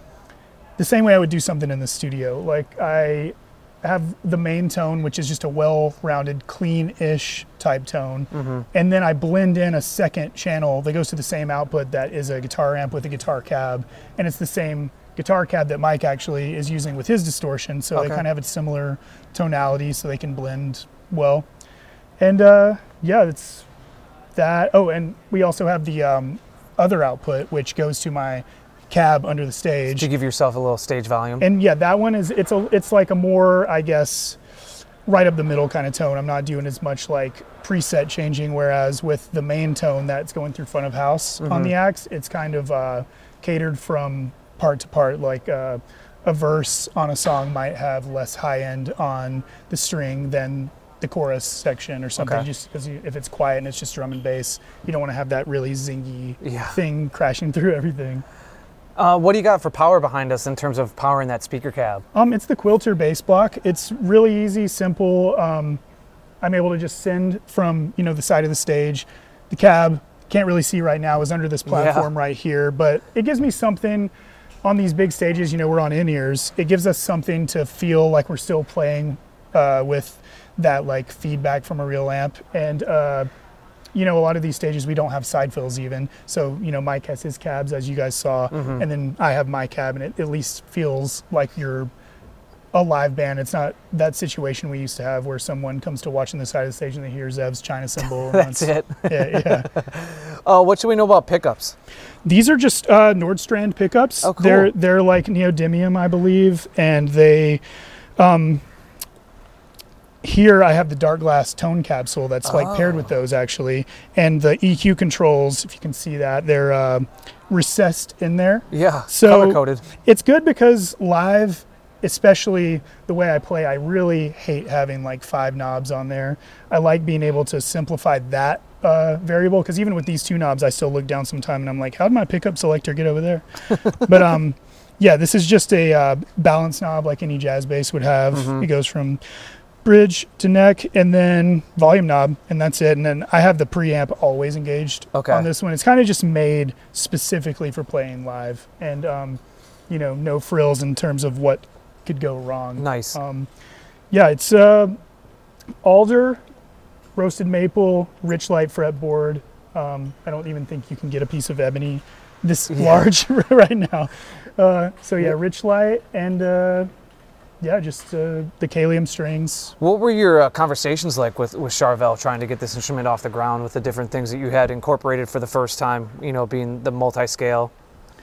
the same way I would do something in the studio. Like I have the main tone, which is just a well-rounded, clean-ish type tone, Mm-hmm. and then I blend in a second channel that goes to the same output that is a guitar amp with a guitar cab, and it's the same guitar cab that Mike actually is using with his distortion, so Okay. they kind of have a similar tonality, so they can blend well. And uh, yeah, it's that. Oh, and we also have the um, other output, which goes to my cab under the stage. To give yourself a little stage volume. And yeah, that one is it's a it's like a more, I guess, right up the middle kind of tone. I'm not doing as much like preset changing, whereas with the main tone that's going through front of house on the Axe, it's kind of uh, catered from part to part. Like uh, a verse on a song might have less high end on the string than the chorus section or something, Okay. just because if it's quiet and it's just drum and bass, you don't want to have that really zingy Yeah. thing crashing through everything. Uh, what do you got for power behind us in terms of powering that speaker cab? Um, it's the Quilter bass block. It's really easy, simple. Um, I'm able to just send from, you know, the side of the stage. The cab, can't really see right now, is under this platform right here, but it gives me something on these big stages. You know, we're on in-ears. It gives us something to feel like we're still playing uh, with that like feedback from a real amp. And uh, you know, a lot of these stages we don't have side fills even. So, you know, Mike has his cabs, as you guys saw, Mm-hmm. and then I have my cab, and it at least feels like you're a live band. It's not that situation we used to have where someone comes to watching the side of the stage and they hear Zev's China cymbal. and That's it. Yeah, yeah. Uh, what should we know about pickups? These are just uh, Nordstrand pickups. Oh, cool. They're they're like neodymium, I believe, and they. Um, Here I have the dark glass tone capsule that's like paired with those actually, and the E Q controls, if you can see that, they're uh, recessed in there. Yeah, So color coded. it's good because live, especially the way I play, I really hate having like five knobs on there. I like being able to simplify that uh, variable, because even with these two knobs, I still look down sometime and I'm like, how did my pickup selector get over there? But um, yeah, this is just a uh, balance knob like any jazz bass would have. Mm-hmm. It goes from bridge to neck and then volume knob, and that's it. And then I have the preamp always engaged Okay. on this one. It's kind of just made specifically for playing live, and um, you know, no frills in terms of what could go wrong. Nice. Um, yeah, it's uh, alder, roasted maple, rich light fretboard. Um, I don't even think you can get a piece of ebony this large right now. Uh, so yeah, rich light and uh, yeah, just uh, the Kalium strings. What were your uh, conversations like with, with Charvel trying to get this instrument off the ground with the different things that you had incorporated for the first time, you know, being the multi-scale?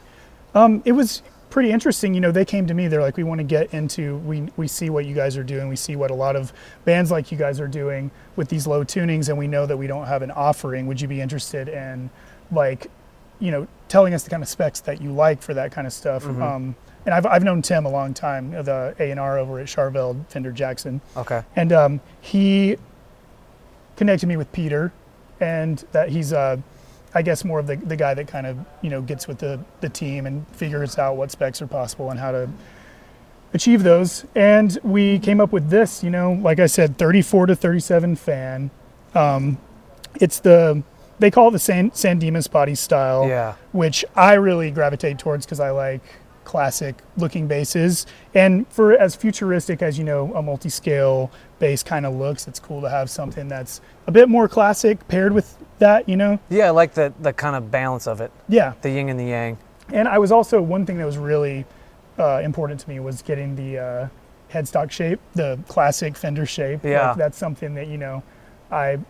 Um, it was pretty interesting. You know, they came to me, they're like, we want to get into, we, we see what you guys are doing. We see what a lot of bands like you guys are doing with these low tunings, and we know that we don't have an offering. Would you be interested in, like, you know, telling us the kind of specs that you like for that kind of stuff? Mm-hmm. Um, and I've, I've known Tim a long time, the A and R over at Charvel, Fender Jackson. Okay. And um, he connected me with Peter, and that he's, uh, I guess, more of the, the guy that kind of, you know, gets with the, the team and figures out what specs are possible and how to achieve those. And we came up with this, you know, like I said, thirty-four to thirty-seven fan. Um, it's the, they call it the San, San Dimas body style, Yeah. which I really gravitate towards because I like classic looking basses. And for as futuristic as, you know, a multi-scale bass kind of looks, it's cool to have something that's a bit more classic paired with that, you know? Yeah, I like the, the kind of balance of it, Yeah. the yin and the yang. And I was also, one thing that was really uh, important to me was getting the uh, headstock shape, the classic Fender shape. Yeah. Like, that's something that, you know, I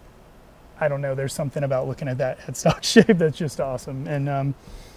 I don't know, there's something about looking at that headstock shape that's just awesome. And um,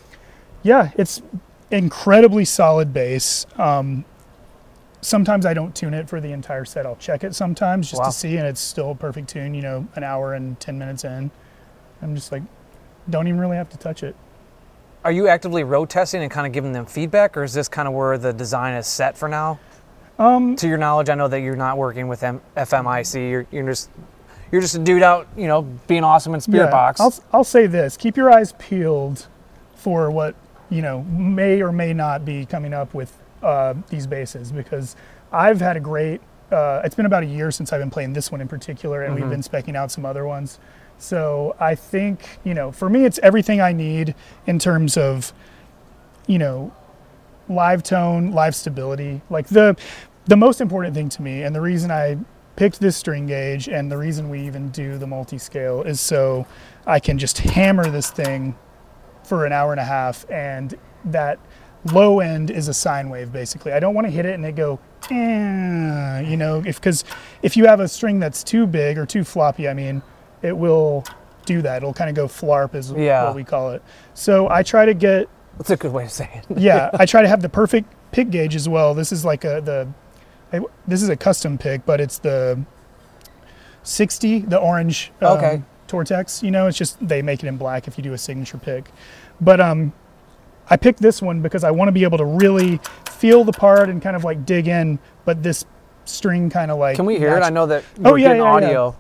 yeah, it's incredibly solid bass. Um, sometimes I don't tune it for the entire set. I'll check it sometimes just Wow. to see, and it's still a perfect tune, you know, an hour and ten minutes in. I'm just like, don't even really have to touch it. Are you actively road testing and kind of giving them feedback, or is this kind of where the design is set for now? Um, To your knowledge, I know that you're not working with M- F M I C. You're, you're just you're just a dude out, you know, being awesome in Spirit Yeah, Box. I'll, I'll say this, keep your eyes peeled for what, you know, may or may not be coming up with uh, these basses, because I've had a great, uh, it's been about a year since I've been playing this one in particular, and Mm-hmm. we've been specking out some other ones. So I think, you know, for me, it's everything I need in terms of, you know, live tone, live stability. Like the, the most important thing to me, and the reason I picked this string gauge and the reason we even do the multi-scale is so I can just hammer this thing for an hour and a half, and that low end is a sine wave basically. I don't want to hit it and it go, eh, you know, if because if you have a string that's too big or too floppy, I mean, it will do that. It'll kind of go flarp is Yeah. what we call it. So I try to get, That's a good way to say it. yeah, I try to have the perfect pick gauge as well. This is like a the, I, this is a custom pick, but it's the sixty, the orange um, Okay. Tortex. You know, it's just they make it in black if you do a signature pick. But um, I picked this one because I want to be able to really feel the part and kind of like dig in. But this string kind of like. Can we hear it? match- I know that Oh, we're yeah, getting yeah, yeah. audio.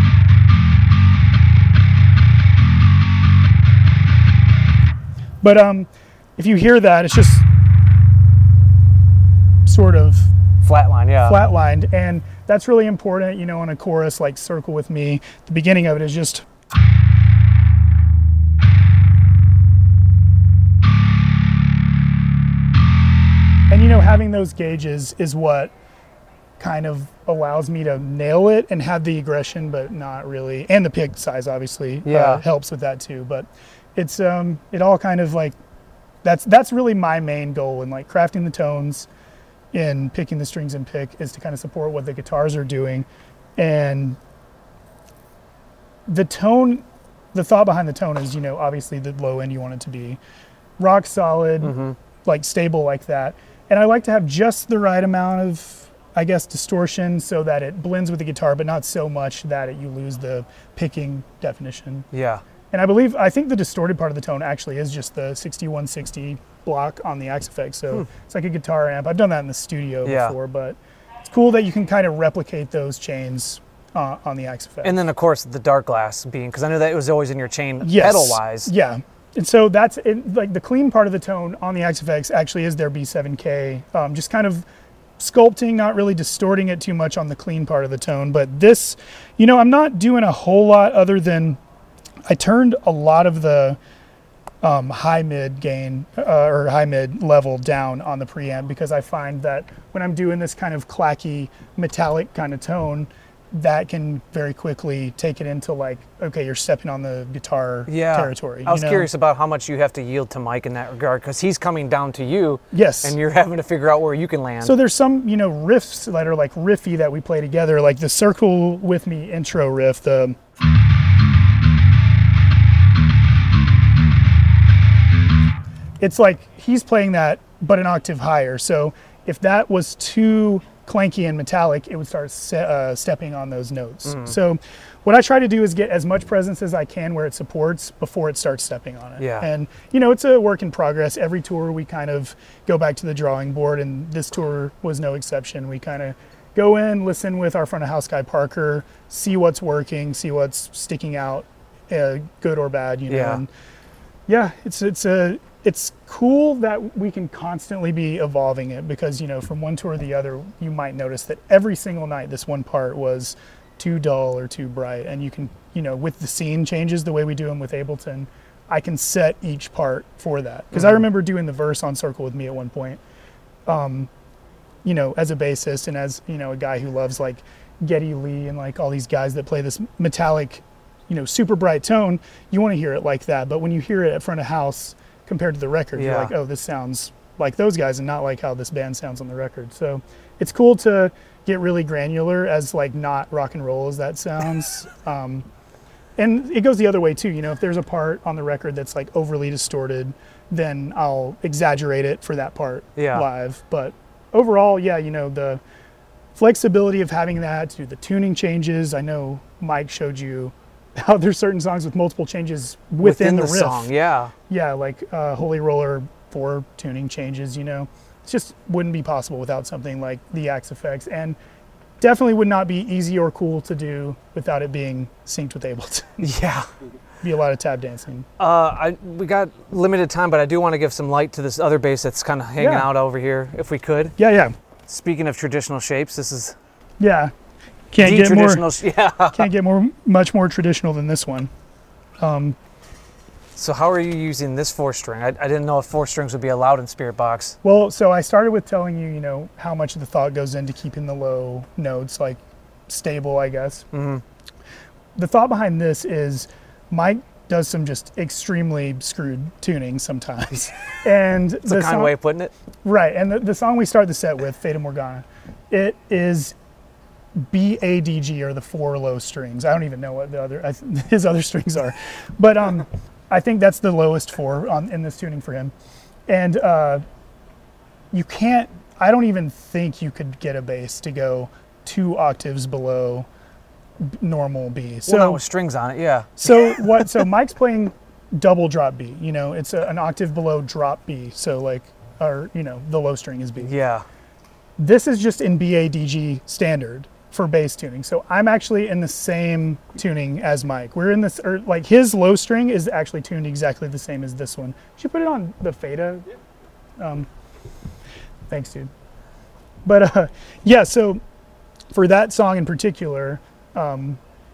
But um, if you hear that, it's just sort of Flatline, yeah. flatlined, and that's really important, you know, in a chorus like Circle With Me. The beginning of it is just and you know, having those gauges is what kind of allows me to nail it and have the aggression, but not really, and the pick size obviously Yeah. uh, helps with that too. But it's um, it all kind of like that's that's really my main goal in like crafting the tones, in picking the strings and pick, is to kind of support what the guitars are doing. And the tone, the thought behind the tone is, you know, obviously the low end you want it to be rock solid, Mm-hmm. like stable like that. And I like to have just the right amount of, I guess, distortion so that it blends with the guitar, but not so much that it, you lose the picking definition. Yeah. And I believe, I think the distorted part of the tone actually is just the sixty-one sixty block on the Axe-Fx. So it's like a guitar amp. I've done that in the studio Hmm. Yeah. before, but it's cool that you can kind of replicate those chains uh, on the Axe-Fx. And then, of course, the dark glass being, because I know that it was always in your chain Yes. pedal-wise. Yeah. And so that's it, like the clean part of the tone on the Axe-Fx actually is their B seven K, um, just kind of sculpting, not really distorting it too much on the clean part of the tone. But this, you know, I'm not doing a whole lot other than I turned a lot of the um, high mid gain uh, or high mid level down on the preamp, because I find that when I'm doing this kind of clacky metallic kind of tone, that can very quickly take it into like, okay, you're stepping on the guitar Yeah. territory. I was you know? curious about how much you have to yield to Mike in that regard, because he's coming down to you, Yes. and you're having to figure out where you can land. So there's some, you know, riffs that are like riffy that we play together, like the Circle With Me intro riff, the it's like he's playing that but an octave higher. So if that was too clanky and metallic, it would start se- uh, stepping on those notes. Mm. So what I try to do is get as much presence as I can where it supports before it starts stepping on it. Yeah. And you know, it's a work in progress. Every tour we kind of go back to the drawing board, and this tour was no exception. We kind of go in, listen with our front of house guy Parker, see what's working, see what's sticking out, uh, good or bad, you know. Yeah. And yeah, it's it's a it's cool that we can constantly be evolving it, because, you know, from one tour to the other, you might notice that every single night this one part was too dull or too bright. And you can, you know, with the scene changes, the way we do them with Ableton, I can set each part for that. Because I remember doing the verse on Circle With Me at one point, um, you know, as a bassist and as, you know, a guy who loves like Geddy Lee and like all these guys that play this metallic, you know, super bright tone, you want to hear it like that. But when you hear it at front of house compared to the record, you're Yeah. like, oh, this sounds like those guys and not like how this band sounds on the record. So it's cool to get really granular, as like not rock and roll as that sounds. um, and it goes the other way too. You know, if there's a part on the record that's like overly distorted, then I'll exaggerate it for that part Yeah. live. But overall, yeah, you know, the flexibility of having that to do the tuning changes. I know Mike showed you how there's certain songs with multiple changes within, the, riff. song. Yeah. Yeah, like uh, Holy Roller, four tuning changes, you know. It just wouldn't be possible without something like the Axe-Fx. And definitely would not be easy or cool to do without it being synced with Ableton. Yeah. Be a lot of tap dancing. Uh, I, we got limited time, but I do want to give some light to this other bass that's kind of hanging Yeah. out over here, if we could. Yeah, yeah, Speaking of traditional shapes, this is yeah. Can't the get more. traditional. Sh- yeah. Can't get more, much more traditional than this one. Um, So how are you using this four string? I, I didn't know if four strings would be allowed in Spirit Box. well, so I started with telling you, you know, how much of the thought goes into keeping the low notes like stable, I guess. Mm-hmm. The thought behind this is Mike does some just extremely screwed tuning sometimes, and It's a kind of way of putting it. right. And the, the song we start the set with, Fata Morgana, it is B, A, D, G are the four low strings. I don't even know what the other I, th- his other strings are, but um, I think that's the lowest four on in this tuning for him, and uh, you can't. I don't even think you could get a bass to go two octaves below b- normal B. So well, not with strings on it, yeah. so what? So Mike's playing double drop B. You know, it's a, an octave below drop B. So like, or you know, the low string is B. Yeah. This is just in B A D G standard for bass tuning. So I'm actually in the same tuning as Mike. We're in this, or like his low string is actually tuned exactly the same as this one. Should you put it on the Fata? Um, thanks, dude. But uh, yeah, so for that song in particular, um,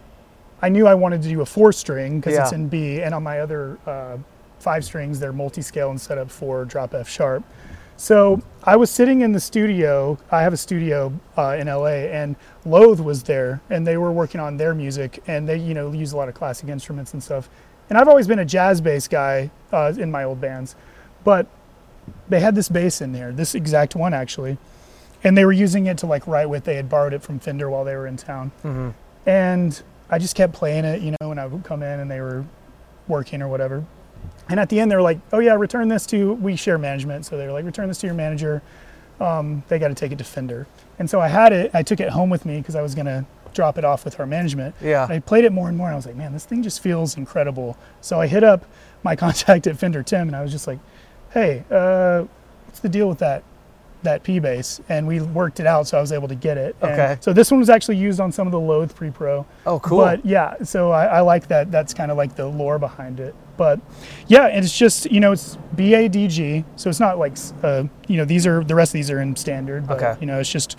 I knew I wanted to do a four string because it's Yeah. in B, and on my other uh, five strings, they're multi-scale and set up for drop F sharp. So I was sitting in the studio. I have a studio uh, in L A, and Loathe was there, and they were working on their music, and they, you know, use a lot of classic instruments and stuff. And I've always been a jazz bass guy uh, in my old bands, but they had this bass in there, this exact one actually, and they were using it to like write with. They had borrowed it from Fender while they were in town, Mm-hmm. and I just kept playing it, you know, and I would come in and they were working or whatever. And at the end, they were like, oh yeah, return this to, we share management. So they were like, return this to your manager. Um, they got to take it to Fender. And so I had it, I took it home with me because I was going to drop it off with our management. Yeah. And I played it more and more. And I was like, man, this thing just feels incredible. So I hit up my contact at Fender, Tim, and I was just like, hey, uh, what's the deal with that that P bass? And we worked it out, so I was able to get it. And Okay. so this one was actually used on some of the Loathe Pre-Pro. Oh, cool. But yeah, so I, I like that. That's kind of like the lore behind it. But yeah, and it's just, you know, it's B A D G, so it's not like, uh, you know, these are, the rest of these are in standard, but, Okay. you know, it's just,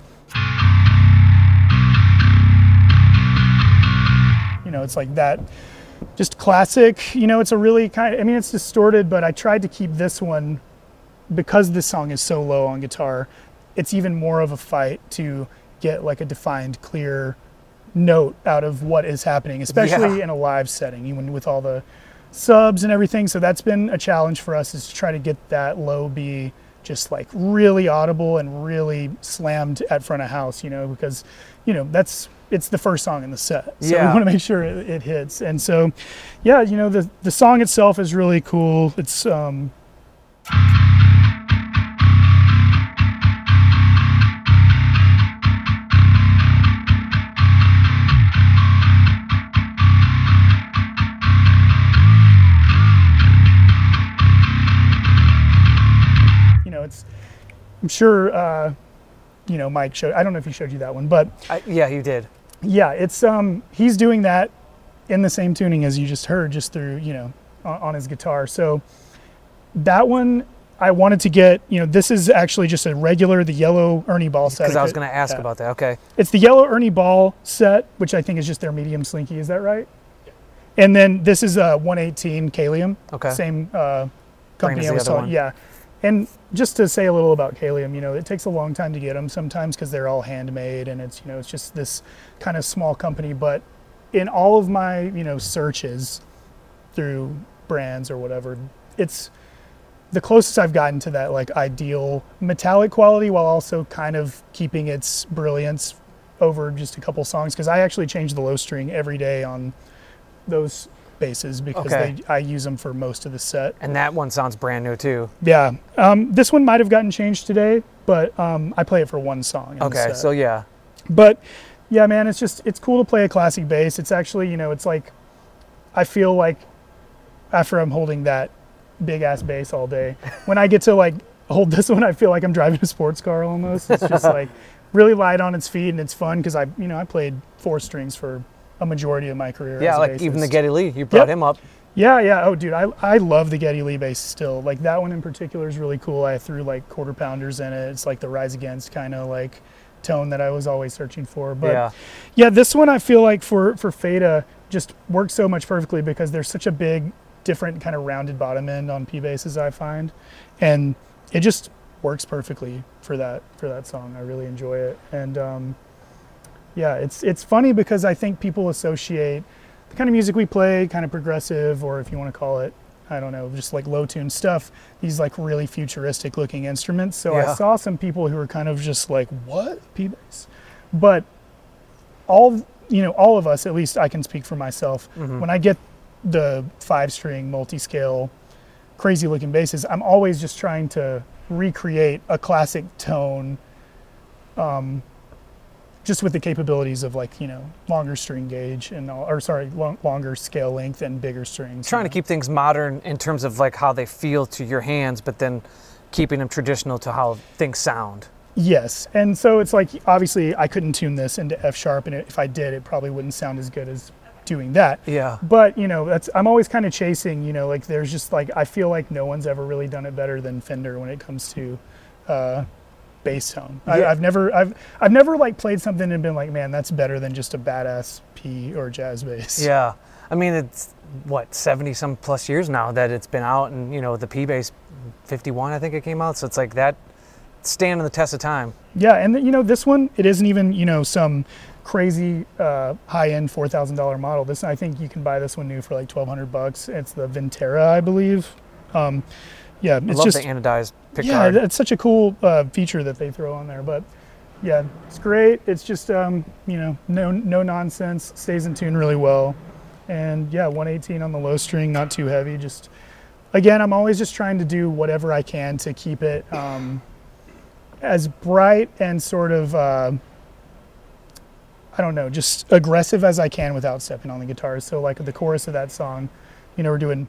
you know, it's like that, just classic, you know, it's a really kind of, I mean, it's distorted, but I tried to keep this one, because this song is so low on guitar, it's even more of a fight to get like a defined, clear note out of what is happening, especially Yeah. in a live setting, even with all the subs and everything. So that's been a challenge for us, is to try to get that low B just like really audible and really slammed at front of house, you know, because, you know, that's, it's the first song in the set. So Yeah. we want to make sure it, it hits. And so, yeah, you know, the, the song itself is really cool. It's, um, you know, it's, I'm sure, uh, you know, Mike showed, I don't know if he showed you that one, but I, yeah, you did. yeah, it's, um, he's doing that in the same tuning as you just heard, just through, you know, on, on his guitar. So that one, I wanted to get, you know, this is actually just a regular, the yellow Ernie Ball set. Because I was going to ask Yeah. about that. Okay. It's the yellow Ernie Ball set, which I think is just their medium slinky. Is that right? Yeah. And then this is a one eighteen Kalium. Okay. Same uh, company as I the was other telling. one. Yeah. And just to say a little about Kalium, you know, it takes a long time to get them sometimes because they're all handmade, and it's, you know, it's just this kind of small company. But in all of my, you know, searches through brands or whatever, it's the closest I've gotten to that like ideal metallic quality while also kind of keeping its brilliance over just a couple songs, because I actually change the low string every day on those basses because Okay. they, I use them for most of the set. And that one sounds brand new too. Yeah, um, this one might have gotten changed today, but um, I play it for one song. in the Okay, set. so yeah. But yeah, man, it's just, it's cool to play a classic bass. It's actually, you know, it's like, I feel like after I'm holding that big ass bass all day, when I get to like hold this one, I feel like I'm driving a sports car almost. It's just like really light on its feet, and it's fun because I, you know, I played four strings for a majority of my career. Yeah, as a like bassist. even the Geddy Lee, you brought Yep. him up. Yeah, yeah. Oh, dude, I I love the Geddy Lee bass still. Like that one in particular is really cool. I threw like quarter pounders in it. It's like the Rise Against kind of like tone that I was always searching for. But Yeah. yeah, this one I feel like for for Feta just works so much perfectly because there's such a big, different kind of rounded bottom end on P basses I find, and it just works perfectly for that for that song. I really enjoy it, and um, yeah, it's it's funny because I think people associate the kind of music we play, kind of progressive, or if you want to call it, I don't know, just like low tune stuff, these like really futuristic looking instruments. So Yeah. I saw some people who were kind of just like, what? P-bass? But all, you know, all of us, at least I can speak for myself, Mm-hmm. when I get the five string multi-scale crazy looking basses, I'm always just trying to recreate a classic tone, um, just with the capabilities of like, you know, longer string gauge and all, or sorry, long, longer scale length and bigger strings. Trying you to know. keep things modern in terms of like how they feel to your hands, but then keeping them traditional to how things sound. Yes, and so it's like, obviously I couldn't tune this into F sharp, and if I did, it probably wouldn't sound as good as doing that. Yeah. But, you know, that's, I'm always kind of chasing, you know, like there's just like, I feel like no one's ever really done it better than Fender when it comes to uh, bass tone. I, Yeah. I've never, I've, I've never like played something and been like, man, that's better than just a badass P or jazz bass. Yeah. I mean, it's what, seventy some plus years now that it's been out, and you know, the P bass fifty-one, I think it came out. So it's like that standing the test of time. Yeah, and you know, this one, it isn't even, you know, some crazy uh, high-end four thousand dollars model. This, I think you can buy this one new for like twelve hundred bucks. It's the Ventera, I believe. Um, yeah, I it's love just the anodized pick yeah, guard. it's such a cool uh, feature that they throw on there. But yeah, it's great. It's just um, you know, no no nonsense. Stays in tune really well, and yeah, one eighteen on the low string, not too heavy. Just again, I'm always just trying to do whatever I can to keep it um, as bright and sort of uh, I don't know, just aggressive as I can without stepping on the guitar. So like the chorus of that song, you know, we're doing.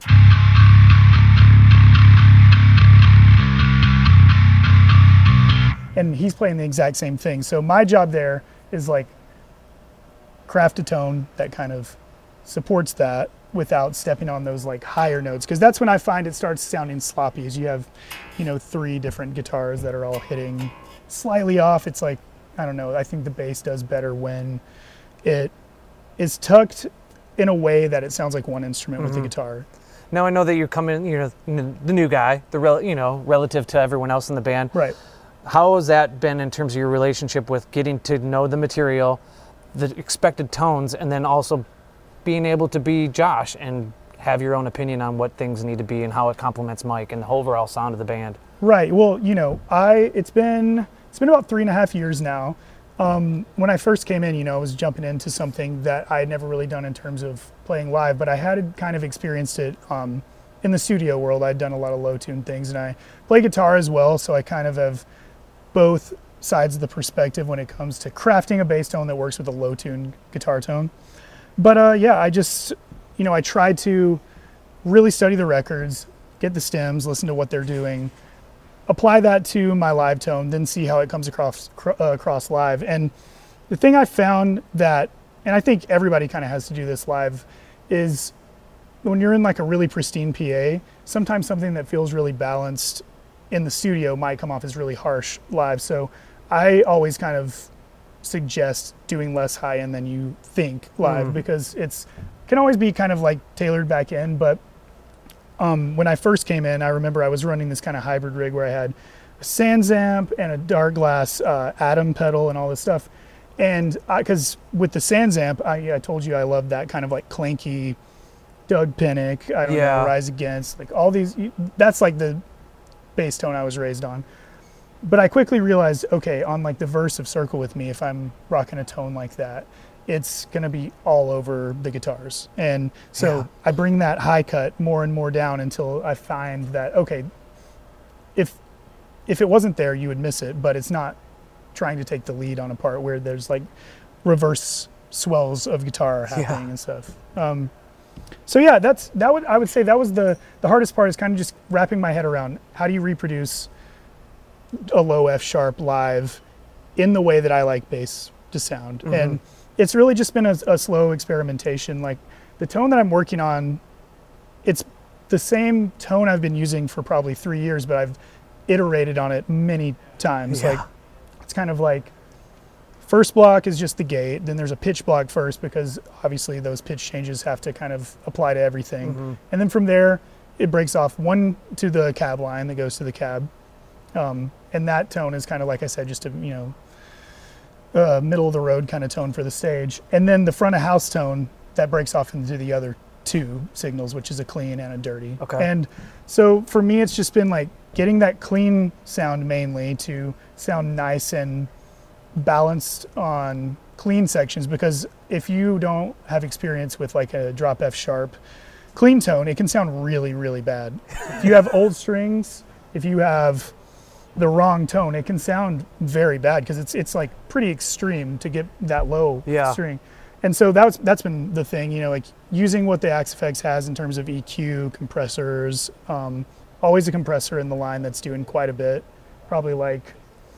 And he's playing the exact same thing. So my job there is like craft a tone that kind of supports that without stepping on those like higher notes. Because that's when I find it starts sounding sloppy, is you have, you know, three different guitars that are all hitting slightly off. It's like, I don't know, I think the bass does better when it is tucked in a way that it sounds like one instrument with the guitar. Now I know that you're coming, you know, n- the new guy, the rel- you know, relative to everyone else in the band. Right. How has that been in terms of your relationship with getting to know the material, the expected tones, and then also being able to be Josh and have your own opinion on what things need to be and how it complements Mike and the overall sound of the band? Right. Well, you know, I it's been it's been about three and a half years now. Um, when I first came in, you know, I was jumping into something that I had never really done in terms of playing live, but I had kind of experienced it um, in the studio world. I'd done a lot of low tune things, and I play guitar as well, so I kind of have both sides of the perspective when it comes to crafting a bass tone that works with a low tune guitar tone. But uh, yeah, I just, you know, I tried to really study the records, get the stems, listen to what they're doing, apply that to my live tone, then see how it comes across cr- uh, across live. And the thing I found that, and I think everybody kind of has to do this live, is when you're in like a really pristine P A, sometimes something that feels really balanced in the studio might come off as really harsh live. So I always kind of suggest doing less high end than you think live, Mm. because it's can always be kind of like tailored back in. But um, when I first came in, I remember I was running this kind of hybrid rig where I had a Sans amp and a dark glass uh, Atom pedal and all this stuff. And because with the Sans amp, I, I told you I love that kind of like clanky Doug Pinnick, I don't Yeah. know, Rise Against, like all these, that's like the bass tone I was raised on. But I quickly realized, okay, on like the verse of Circle With Me, if I'm rocking a tone like that, it's gonna be all over the guitars. And so Yeah. I bring that high cut more and more down until I find that, okay, if if it wasn't there, you would miss it, but it's not trying to take the lead on a part where there's like reverse swells of guitar happening Yeah. and stuff. Um, so yeah, that's that would I would say that was the the hardest part, is kind of just wrapping my head around how do you reproduce a low F sharp live in the way that I like bass to sound. Mm-hmm. And it's really just been a, a slow experimentation. Like the tone that I'm working on, it's the same tone I've been using for probably three years, but I've iterated on it many times. Yeah. Like it's kind of like first block is just the gate, then there's a pitch block first because obviously those pitch changes have to kind of apply to everything. Mm-hmm. And then from there, it breaks off one to the cab line that goes to the cab. Um, and that tone is kind of, like I said, just a, you know, uh, middle of the road kind of tone for the stage. And then the front of house tone that breaks off into the other two signals, which is a clean and a dirty. Okay. And so for me, it's just been like getting that clean sound mainly to sound nice and balanced on clean sections, because if you don't have experience with like a drop F sharp clean tone, it can sound really, really bad. If you have old strings, if you have the wrong tone, it can sound very bad because it's it's like pretty extreme to get that low Yeah. string. And so that's that's been the thing, you know, like using what the Axe-Fx has in terms of E Q, compressors, um, always a compressor in the line that's doing quite a bit, probably like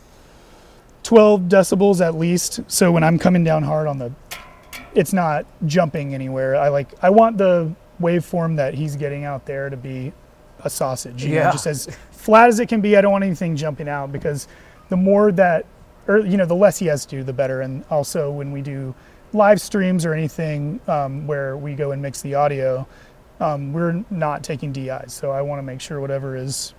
twelve decibels at least. So when I'm coming down hard on the, it's not jumping anywhere. I like, I want the waveform that he's getting out there to be a sausage, you Yeah. know, just as flat as it can be. I don't want anything jumping out, because the more that, or you know, the less he has to do, the better. And also when we do live streams or anything um, where we go and mix the audio, um, we're not taking D Is. So I want to make sure whatever is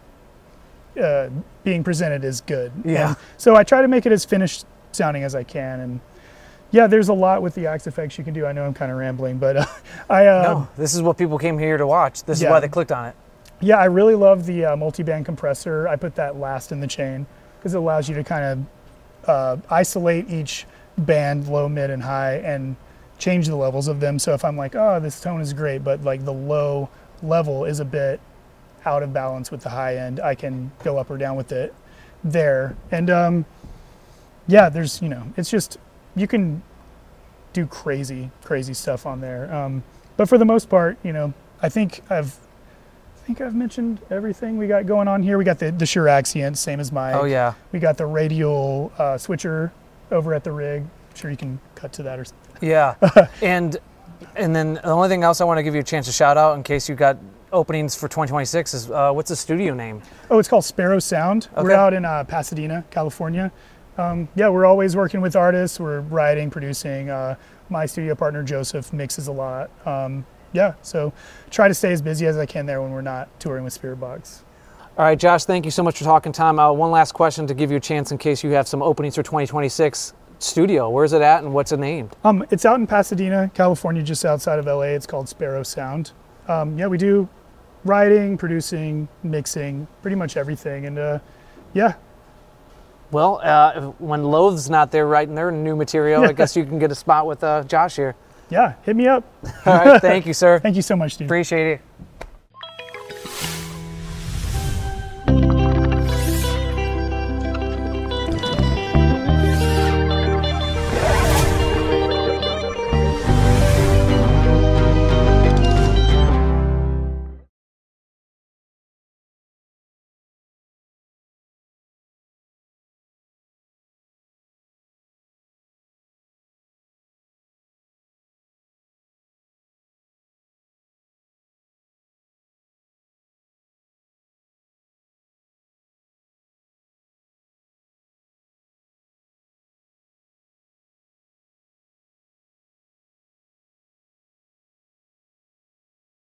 uh, being presented is good. Yeah. And so I try to make it as finished sounding as I can. And yeah, there's a lot with the Axe-Fx you can do. I know I'm kind of rambling, but uh, I uh, No, this is what people came here to watch. This Yeah. is why they clicked on it. yeah, I really love the uh, multi-band compressor. I put that last in the chain because it allows you to kind of uh, isolate each band, low, mid, and high, and change the levels of them. So if I'm like, oh, this tone is great, but like the low level is a bit out of balance with the high end, I can go up or down with it there. And um, yeah, there's, you know, it's just, you can do crazy, crazy stuff on there. Um, but for the most part, you know, I think I've, I think I've mentioned everything we got going on here. We got the, the Shure Axient, same as Mike. Oh yeah. We got the radial uh, switcher over at the rig. I'm sure you can cut to that or something. Yeah. and and then the only thing else I want to give you a chance to shout out in case you got openings for twenty twenty-six is uh, what's the studio name? Oh, it's called Sparrow Sound. We're Okay. out in uh, Pasadena, California. Um, yeah, we're always working with artists. We're writing, producing. Uh, my studio partner Joseph mixes a lot. Um, yeah, so try to stay as busy as I can there when we're not touring with Spiritbox. All right, Josh, thank you so much for talking time. Uh, one last question to give you a chance in case you have some openings for twenty twenty-six. Studio, where's it at and what's it named? Um, it's out in Pasadena, California, just outside of L A. It's called Sparrow Sound. Um, yeah, we do writing, producing, mixing, pretty much everything. And uh, yeah, Well, uh, when Loath's not there writing their new material, I guess you can get a spot with uh, Josh here. yeah, hit me up. All right, thank you, sir. Thank you so much, dude. Appreciate it.